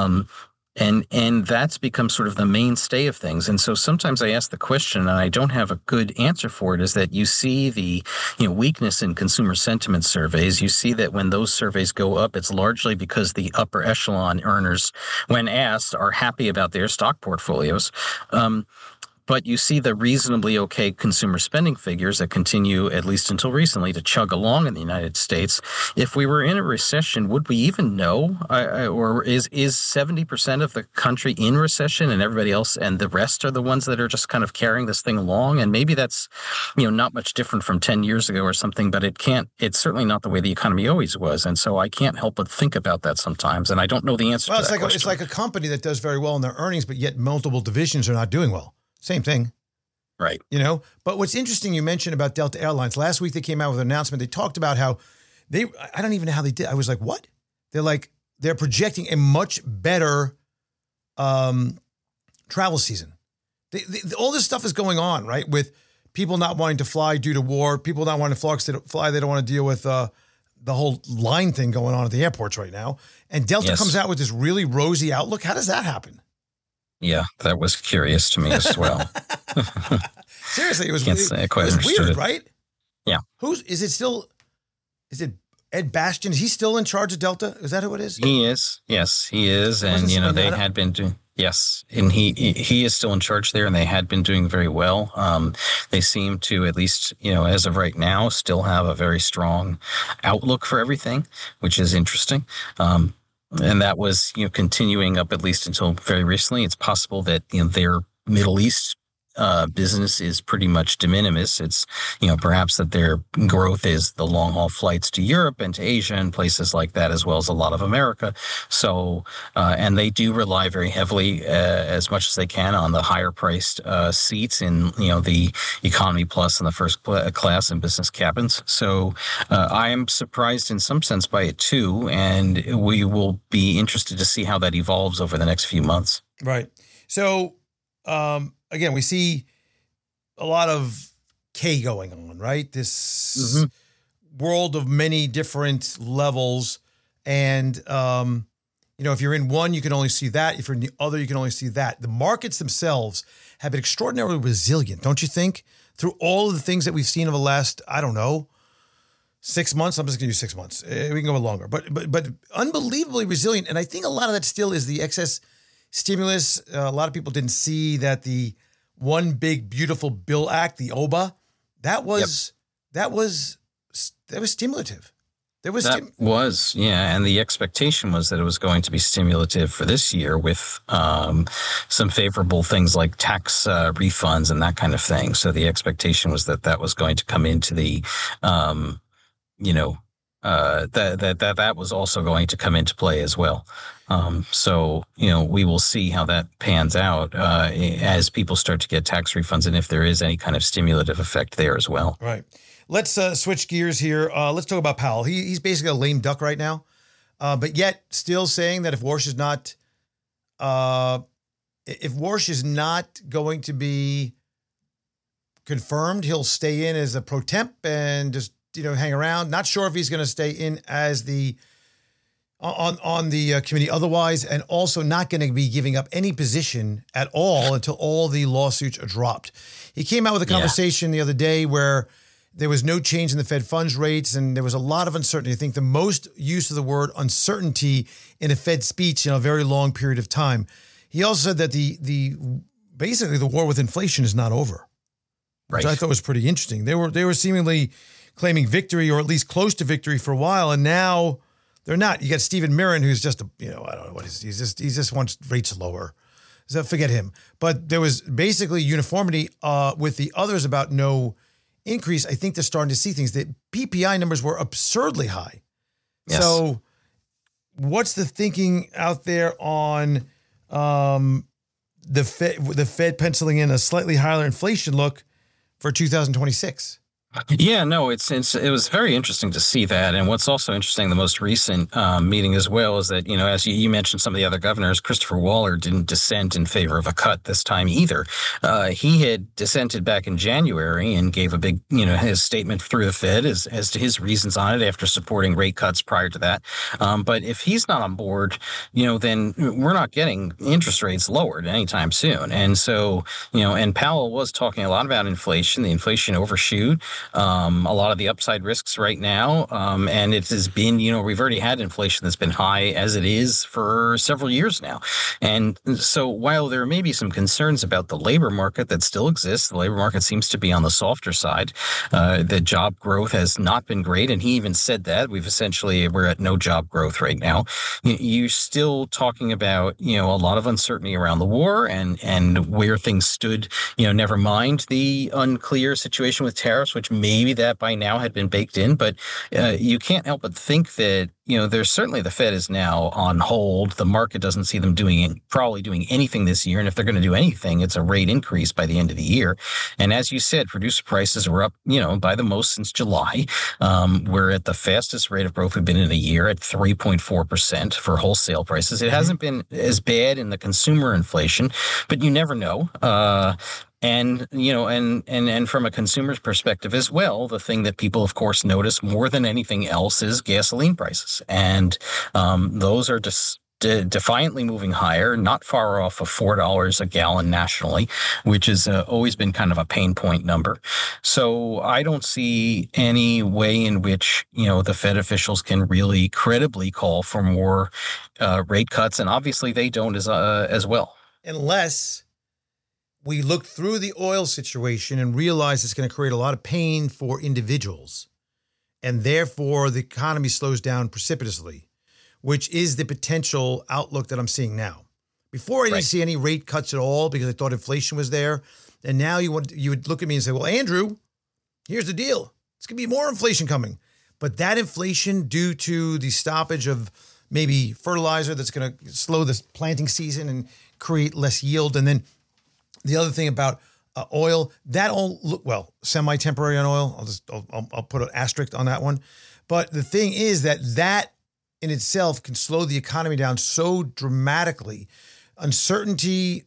And that's become sort of the mainstay of things. And so sometimes I ask the question, and I don't have a good answer for it, is that you see the weakness in consumer sentiment surveys. You see that when those surveys go up, it's largely because the upper echelon earners, when asked, are happy about their stock portfolios. But you see the reasonably okay consumer spending figures that continue, at least until recently, to chug along in the United States. If we were in a recession, would we even know? Or is 70% of the country in recession and everybody else and the rest are the ones that are just kind of carrying this thing along? And maybe that's, not much different from 10 years ago or something, but it's certainly not the way the economy always was. And so I can't help but think about that sometimes. And I don't know the answer to that question. It's like a company that does very well in their earnings, but yet multiple divisions are not doing well. Same thing. Right. But what's interesting, you mentioned about Delta Airlines. Last week they came out with an announcement. They talked about how I don't even know how they did. I was like, what? They're projecting a much better travel season. All this stuff is going on, right? With people not wanting to fly due to war, people not wanting to fly. They don't want to deal with the whole line thing going on at the airports right now. And Delta comes out with this really rosy outlook. How does that happen? Yeah, that was curious to me as well. Seriously, it was weird, right? Yeah. Is it Ed Bastian? Is he still in charge of Delta? Is that who it is? He is. Yes, he is. And, they had been doing, yes. And he is still in charge there and they had been doing very well. They seem to, at least, as of right now, still have a very strong outlook for everything, which is interesting. And that was, continuing up at least until very recently. It's possible that, their Middle East business is pretty much de minimis. It's, perhaps that their growth is the long haul flights to Europe and to Asia and places like that, as well as a lot of America. So, and they do rely very heavily, as much as they can, on the higher priced seats in, the economy plus and the first class and business cabins. So I am surprised in some sense by it too. And we will be interested to see how that evolves over the next few months. Right. So, again, we see a lot of K going on, right? This world of many different levels. And, if you're in one, you can only see that. If you're in the other, you can only see that. The markets themselves have been extraordinarily resilient, don't you think? Through all of the things that we've seen over the last, 6 months. I'm just going to use 6 months. We can go longer, but unbelievably resilient. And I think a lot of that still is the excess stimulus. A lot of people didn't see that the One Big Beautiful Bill Act, the OBA, that was stimulative. There was and the expectation was that it was going to be stimulative for this year with some favorable things like tax refunds and that kind of thing. So the expectation was that was going to come into the, that was also going to come into play as well. So we will see how that pans out as people start to get tax refunds and if there is any kind of stimulative effect there as well. Right. Let's switch gears here. Let's talk about Powell. He's basically a lame duck right now, but yet still saying that if Warsh is not going to be confirmed, he'll stay in as a pro temp and just hang around. Not sure if he's going to stay in as the on the committee otherwise, and also not going to be giving up any position at all until all the lawsuits are dropped. He came out with a conversation the other day where there was no change in the Fed funds rates, and there was a lot of uncertainty. I think the most use of the word uncertainty in a Fed speech in a very long period of time. He also said that basically the war with inflation is not over, which I thought was pretty interesting. They were seemingly claiming victory, or at least close to victory, for a while, and now they're not. You got Stephen Mirren, who's just I don't know what he just wants rates lower. So forget him. But there was basically uniformity with the others about no increase. I think they're starting to see things. The PPI numbers were absurdly high. Yes. So what's the thinking out there on the Fed penciling in a slightly higher inflation look for 2026? Yeah, no, it was very interesting to see that. And what's also interesting, the most recent meeting as well, is that, as you mentioned, some of the other governors, Christopher Waller didn't dissent in favor of a cut this time either. He had dissented back in January and gave a big, his statement through the Fed as to his reasons on it after supporting rate cuts prior to that. But if he's not on board, then we're not getting interest rates lowered anytime soon. And so, and Powell was talking a lot about inflation, the inflation overshoot. A lot of the upside risks right now. And it has been, we've already had inflation that's been high as it is for several years now. And so while there may be some concerns about the labor market that still exists, the labor market seems to be on the softer side. The job growth has not been great. And he even said that we're at no job growth right now. You're still talking about, a lot of uncertainty around the war and where things stood, never mind the unclear situation with tariffs, which maybe that by now had been baked in, but you can't help but think that, there's certainly the Fed is now on hold. The market doesn't see them probably doing anything this year. And if they're going to do anything, it's a rate increase by the end of the year. And as you said, producer prices were up, by the most since July. We're at the fastest rate of growth we've been in a year at 3.4% for wholesale prices. It hasn't been as bad in the consumer inflation, but you never know. And, and from a consumer's perspective as well, the thing that people, of course, notice more than anything else is gasoline prices. And those are just defiantly moving higher, not far off of $4 a gallon nationally, which has always been kind of a pain point number. So I don't see any way in which, the Fed officials can really credibly call for more rate cuts. And obviously they don't as well. Unless we look through the oil situation and realize it's going to create a lot of pain for individuals, and therefore the economy slows down precipitously, which is the potential outlook that I'm seeing now. Before I didn't see any rate cuts at all because I thought inflation was there. And now you would look at me and say, well, Andrew, here's the deal. It's going to be more inflation coming. But that inflation, due to the stoppage of maybe fertilizer that's going to slow this planting season and create less yield, and then the other thing about oil, that all look semi-temporary on oil. I'll put an asterisk on that one. But the thing is that in itself can slow the economy down so dramatically. Uncertainty,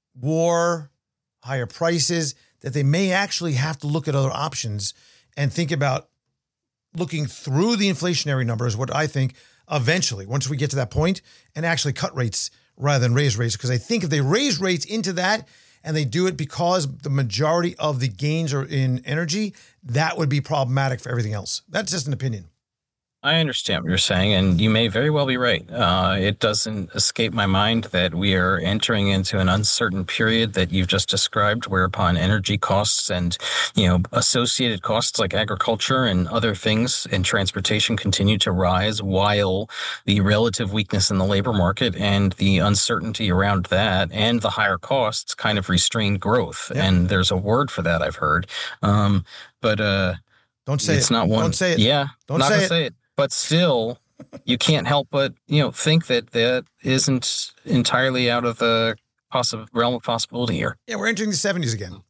war, higher prices, that they may actually have to look at other options and think about looking through the inflationary numbers, what I think eventually, once we get to that point, and actually cut rates rather than raise rates. Because I think if they raise rates into that, and they do it because the majority of the gains are in energy, that would be problematic for everything else. That's just an opinion. I understand what you're saying, and you may very well be right. It doesn't escape my mind that we are entering into an uncertain period that you've just described, whereupon energy costs and, associated costs like agriculture and other things and transportation continue to rise, while the relative weakness in the labor market and the uncertainty around that and the higher costs kind of restrain growth. Yeah. And there's a word for that, I've heard. But don't say it's it. not one. Don't say it. Yeah, Don't not say gonna it. say it. But still, you can't help but think that isn't entirely out of the realm of possibility here. Yeah, we're entering the 70s again.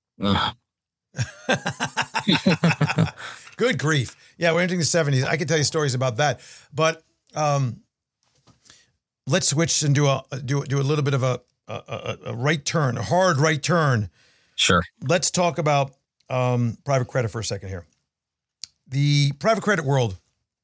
Good grief. Yeah, we're entering the 70s. I can tell you stories about that. But let's switch and do a little bit of a right turn, a hard right turn. Sure. Let's talk about private credit for a second here. The private credit world,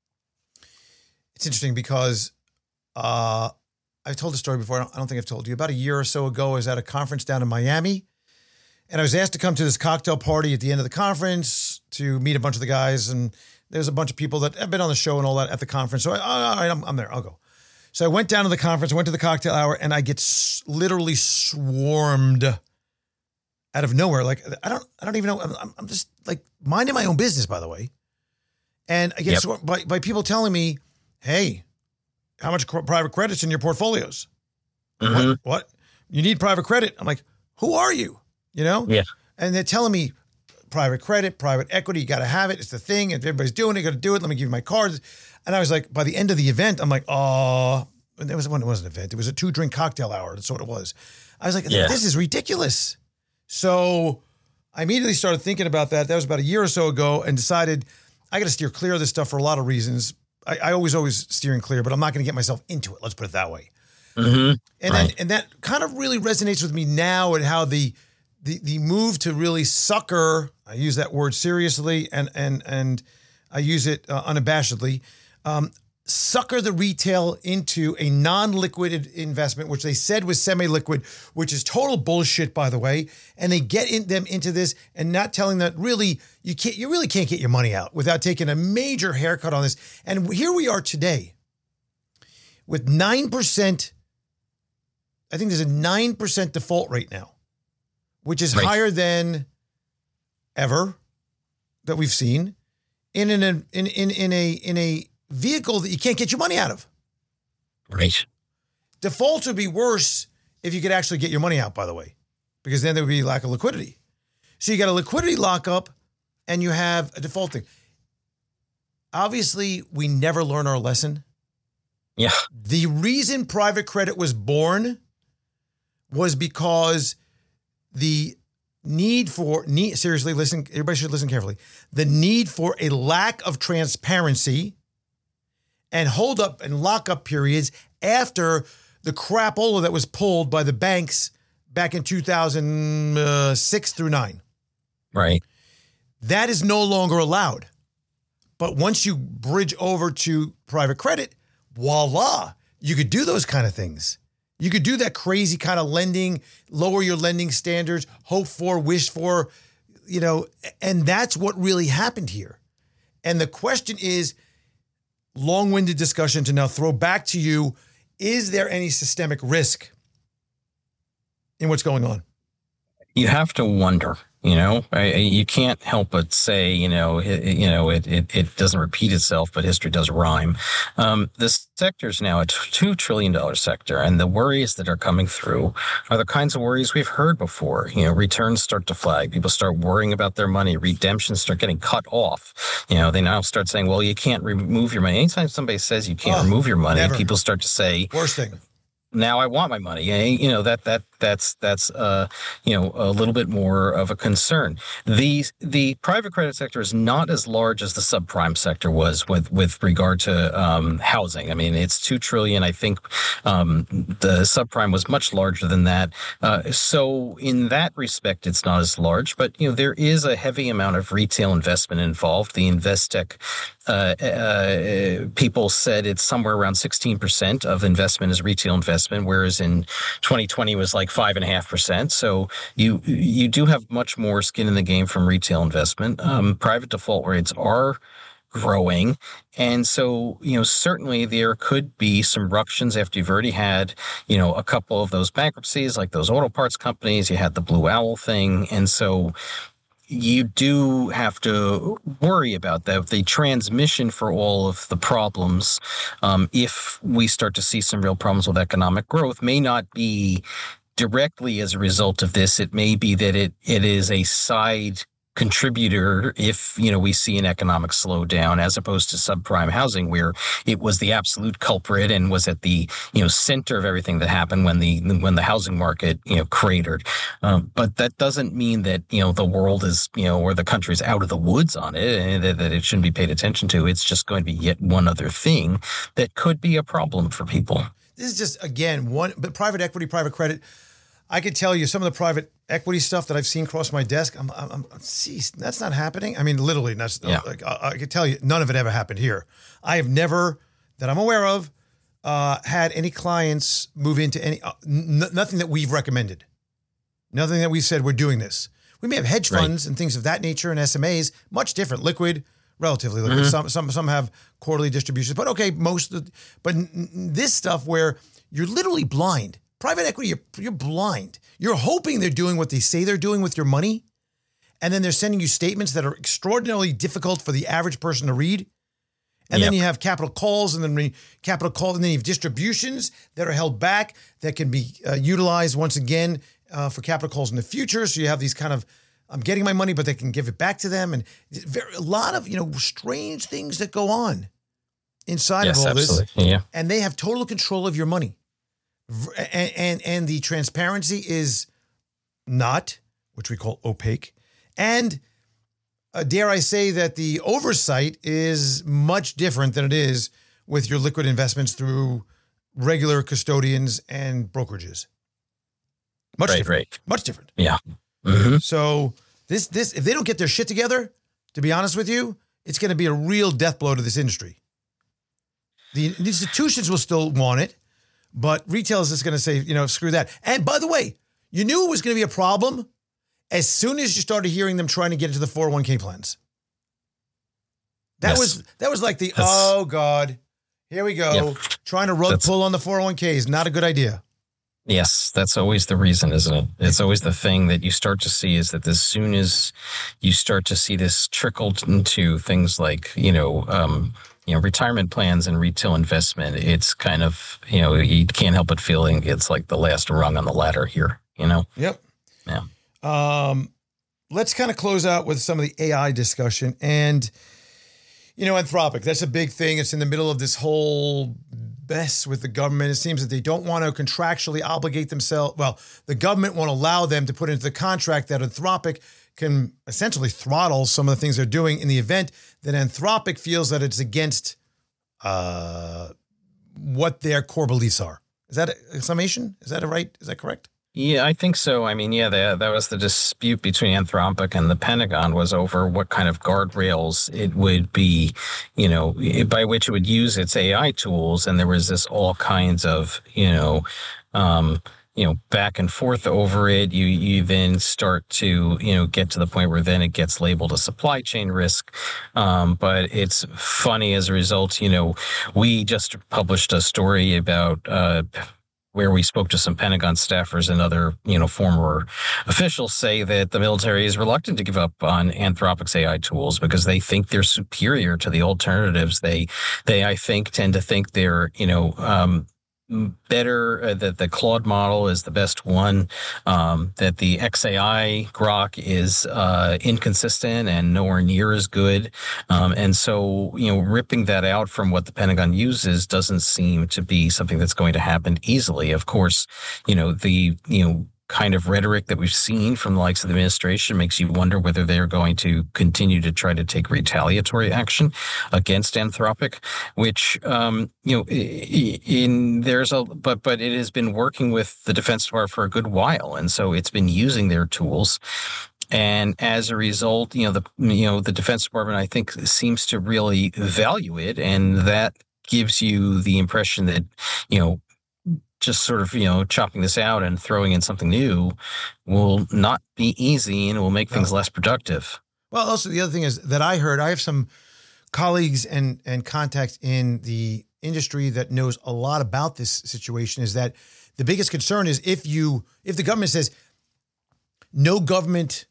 it's interesting because I've told the story before. I don't think I've told you. About a year or so ago, I was at a conference down in Miami, and I was asked to come to this cocktail party at the end of the conference to meet a bunch of the guys, and there's a bunch of people that have been on the show and all that at the conference. So all right, I'm there. I'll go. So I went down to the conference, I went to the cocktail hour, and I get literally swarmed out of nowhere. Like, I don't even know. I'm just like minding my own business, by the way. And I get swarmed by people telling me, hey, how much private credit's in your portfolios? Mm-hmm. What? You need private credit? I'm like, who are you? Yeah. And they're telling me private credit, private equity, you got to have it. It's the thing. If everybody's doing it, you got to do it. Let me give you my cards. And I was like, by the end of the event, I'm like, oh, it wasn't an event. It was a 2-drink cocktail hour. That's what it was. I was like, this is ridiculous. So I immediately started thinking about that. That was about a year or so ago, and decided I got to steer clear of this stuff for a lot of reasons. I always steering clear, but I'm not going to get myself into it. Let's put it that way. Mm-hmm. And that kind of really resonates with me now, and how the move to really sucker, I use that word seriously and I use it unabashedly, sucker the retail into a non-liquid investment, which they said was semi-liquid, which is total bullshit, by the way. And they get them into this and not telling that really you really can't get your money out without taking a major haircut on this. And here we are today with 9%. I think there's a 9% default rate now, which is higher than ever that we've seen in a vehicle that you can't get your money out of. Right. Defaults would be worse if you could actually get your money out, by the way, because then there would be lack of liquidity. So you got a liquidity lockup and you have a default thing. Obviously, we never learn our lesson. Yeah. The reason private credit was born was because the seriously, listen, everybody should listen carefully. The need for a lack of transparency and hold up and lock up periods after the crapola that was pulled by the banks back in 2006 through 9. Right. That is no longer allowed. But once you bridge over to private credit, voila, you could do those kind of things. You could do that crazy kind of lending, lower your lending standards, hope for, wish for, and that's what really happened here. And the question is, long-winded discussion to now throw back to you, is there any systemic risk in what's going on? You have to wonder. You can't help but say, it doesn't repeat itself, but history does rhyme. This sector is now a $2 trillion sector, and the worries that are coming through are the kinds of worries we've heard before. Returns start to flag. People start worrying about their money. Redemptions start getting cut off. They now start saying, well, you can't remove your money. Anytime somebody says you can't remove your money, never. People start to say, worst thing. Now I want my money. That's a little bit more of a concern. The private credit sector is not as large as the subprime sector was with regard to housing. I mean, it's $2 trillion. I think the subprime was much larger than that. So in that respect, it's not as large. But there is a heavy amount of retail investment involved. The Investec people said it's somewhere around 16% of investment is retail investment, whereas in 2020 was like 5.5%. So you do have much more skin in the game from retail investment. Private default rates are growing. And so, certainly there could be some ructions after you've already had, a couple of those bankruptcies, like those auto parts companies. You had the Blue Owl thing. And so you do have to worry about that. The transmission for all of the problems, if we start to see some real problems with economic growth, may not be directly as a result of this. It may be that it is a side contributor if we see an economic slowdown, as opposed to subprime housing, where it was the absolute culprit and was at the center of everything that happened when the housing market cratered. But that doesn't mean that the world is or the country's out of the woods on it, and that it shouldn't be paid attention to. It's just going to be yet one other thing that could be a problem for people. This is just, again, but private equity, private credit. I could tell you some of the private equity stuff that I've seen cross my desk. Geez, that's not happening. I mean, literally, I could tell you none of it ever happened here. I have never, that I'm aware of, had any clients move into any, nothing that we've recommended. Nothing that we've said we're doing this. We may have hedge funds and things of that nature and SMAs, much different, liquid, relatively liquid. Mm-hmm. Some have quarterly distributions, but okay, but this stuff where you're literally blind. Private equity, you're blind. You're hoping they're doing what they say they're doing with your money, and then they're sending you statements that are extraordinarily difficult for the average person to read. And then you have capital calls, and then you have distributions that are held back that can be utilized once again for capital calls in the future. So you have these kind of, I'm getting my money, but they can give it back to them, and a lot of strange things that go on inside of all this. Yeah. And they have total control of your money. And the transparency is not, which we call opaque. And dare I say that the oversight is much different than it is with your liquid investments through regular custodians and brokerages. Much different. Yeah. Mm-hmm. So this, if they don't get their shit together, to be honest with you, it's going to be a real death blow to this industry. The institutions will still want it. But retail is just going to say, screw that. And by the way, you knew it was going to be a problem as soon as you started hearing them trying to get into the 401k plans. That was like oh God, here we go. Yep. Trying to pull on the 401ks. Not a good idea. Yes, that's always the reason, isn't it? It's always the thing that you start to see, is that as soon as you start to see this trickled into things like, retirement plans and retail investment, it's kind of, you can't help but feeling it's like the last rung on the ladder here, Yep. Yeah. Let's kind of close out with some of the AI discussion. And, Anthropic, that's a big thing. It's in the middle of this whole mess with the government. It seems that they don't want to contractually obligate themselves. Well, the government won't allow them to put into the contract that Anthropic can essentially throttle some of the things they're doing in the event that Anthropic feels that it's against what their core beliefs are. Is that a summation? Is that right? Is that correct? Yeah, I think so. I mean, that was the dispute between Anthropic and the Pentagon, was over what kind of guardrails it would be, by which it would use its AI tools. And there was this all kinds of, back and forth over it. You then start to, get to the point where then it gets labeled a supply chain risk. But it's funny as a result, we just published a story about, where we spoke to some Pentagon staffers and other, former officials, say that the military is reluctant to give up on Anthropic's AI tools because they think they're superior to the alternatives. They I think, tend to think they're, better, that the Claude model is the best one, that the XAI Grok is inconsistent and nowhere near as good. And so, ripping that out from what the Pentagon uses doesn't seem to be something that's going to happen easily. Of course, the kind of rhetoric that we've seen from the likes of the administration makes you wonder whether they're going to continue to try to take retaliatory action against Anthropic, which, but it has been working with the Defense Department for a good while. And so it's been using their tools. And as a result, the Defense Department, I think, seems to really value it. And that gives you the impression that, just sort of, chopping this out and throwing in something new will not be easy and will make things less productive. Well, also the other thing is that I have some colleagues and contacts in the industry that knows a lot about this situation is that the biggest concern is if the government says no government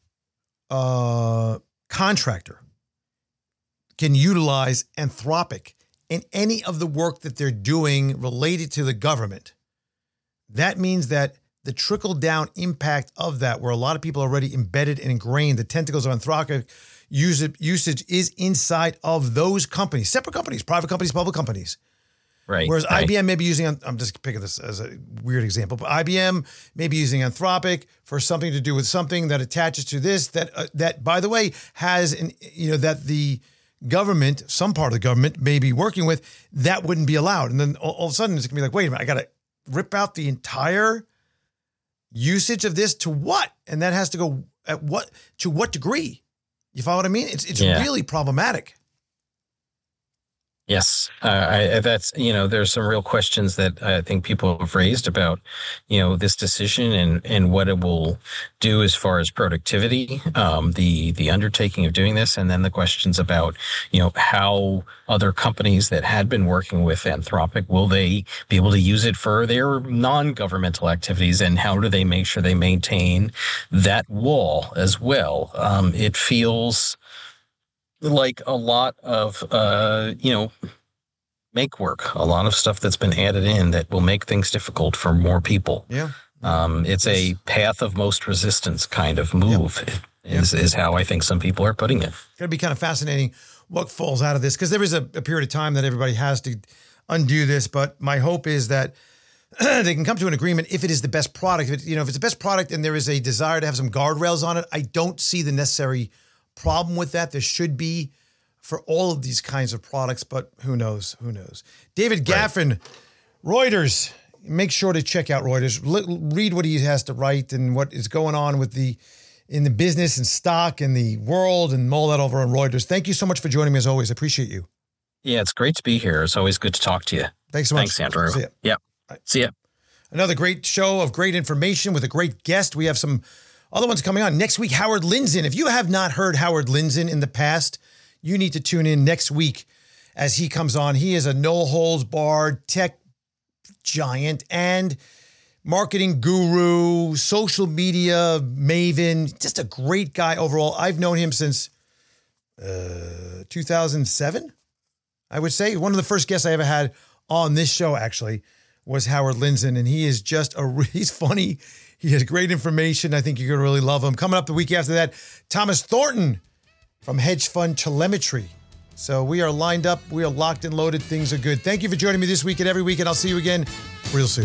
contractor can utilize Anthropic in any of the work that they're doing related to the government, that means that the trickle-down impact of that, where a lot of people are already embedded and ingrained, the tentacles of Anthropic usage is inside of those companies, separate companies, private companies, public companies. Right. Whereas IBM may be using, I'm just picking this as a weird example, but IBM may be using Anthropic for something to do with something that attaches to this, that by the way, has, that the government, some part of the government may be working with, that wouldn't be allowed. And then all of a sudden it's going to be like, wait a minute, I got to rip out the entire usage of this to what? And that has to go to what degree? You follow what I mean? It's really problematic. Yes, that's, there's some real questions that I think people have raised about, this decision and what it will do as far as productivity, the undertaking of doing this, and then the questions about, how other companies that had been working with Anthropic, will they be able to use it for their non-governmental activities, and how do they make sure they maintain that wall as well? It feels like a lot of, make work, a lot of stuff that's been added in that will make things difficult for more people. Yeah. It's a path of most resistance kind of move is how I think some people are putting it. It's going to be kind of fascinating what falls out of this, because there is a period of time that everybody has to undo this. But my hope is that they can come to an agreement if it is the best product. If it's the best product and there is a desire to have some guardrails on it, I don't see the necessary problem with that. There should be for all of these kinds of products, but who knows? David Gaffin, right. Reuters. Make sure to check out Reuters. Read what he has to write and what is going on in the business and stock and the world and all that over on Reuters. Thank you so much for joining me as always. I appreciate you. Yeah, it's great to be here. It's always good to talk to you. Thanks so much. Thanks, Andrew. See ya. Yeah. Right. See ya. Another great show of great information with a great guest. We have some other ones coming on. Next week, Howard Lindzen. If you have not heard Howard Lindzen in the past, you need to tune in next week as he comes on. He is a no-holds-barred tech giant and marketing guru, social media maven, just a great guy overall. I've known him since 2007, I would say. One of the first guests I ever had on this show, actually, was Howard Lindzen, and he is just he's funny. He has great information. I think you're going to really love him. Coming up the week after that, Thomas Thornton from Hedge Fund Telemetry. So we are lined up. We are locked and loaded. Things are good. Thank you for joining me this week and every week, and I'll see you again real soon.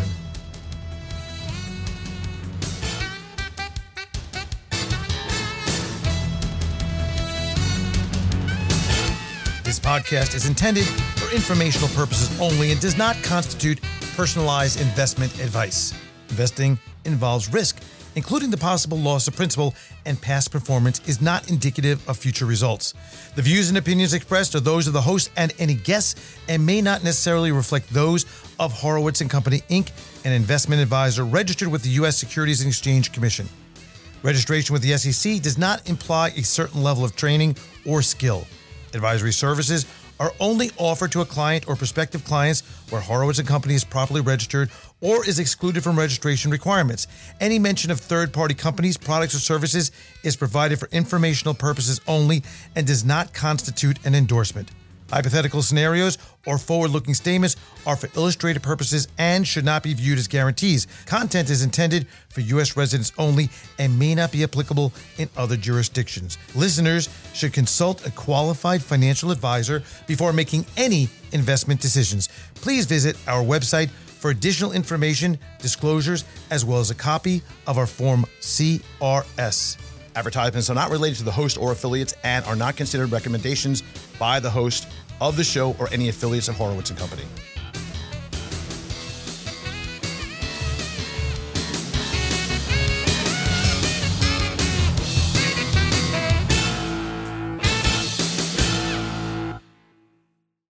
This podcast is intended for informational purposes only and does not constitute personalized investment advice. Investing involves risk, including the possible loss of principal, and past performance is not indicative of future results. The views and opinions expressed are those of the host and any guests and may not necessarily reflect those of Horowitz & Company, Inc., an investment advisor registered with the U.S. Securities and Exchange Commission. Registration with the SEC does not imply a certain level of training or skill. Advisory services are only offered to a client or prospective clients where Horowitz & Company is properly registered or is excluded from registration requirements. Any mention of third-party companies, products, or services is provided for informational purposes only and does not constitute an endorsement. Hypothetical scenarios or forward-looking statements are for illustrative purposes and should not be viewed as guarantees. Content is intended for U.S. residents only and may not be applicable in other jurisdictions. Listeners should consult a qualified financial advisor before making any investment decisions. Please visit our website for additional information, disclosures, as well as a copy of our Form CRS. Advertisements are not related to the host or affiliates and are not considered recommendations by the host of the show or any affiliates of Horowitz & Company.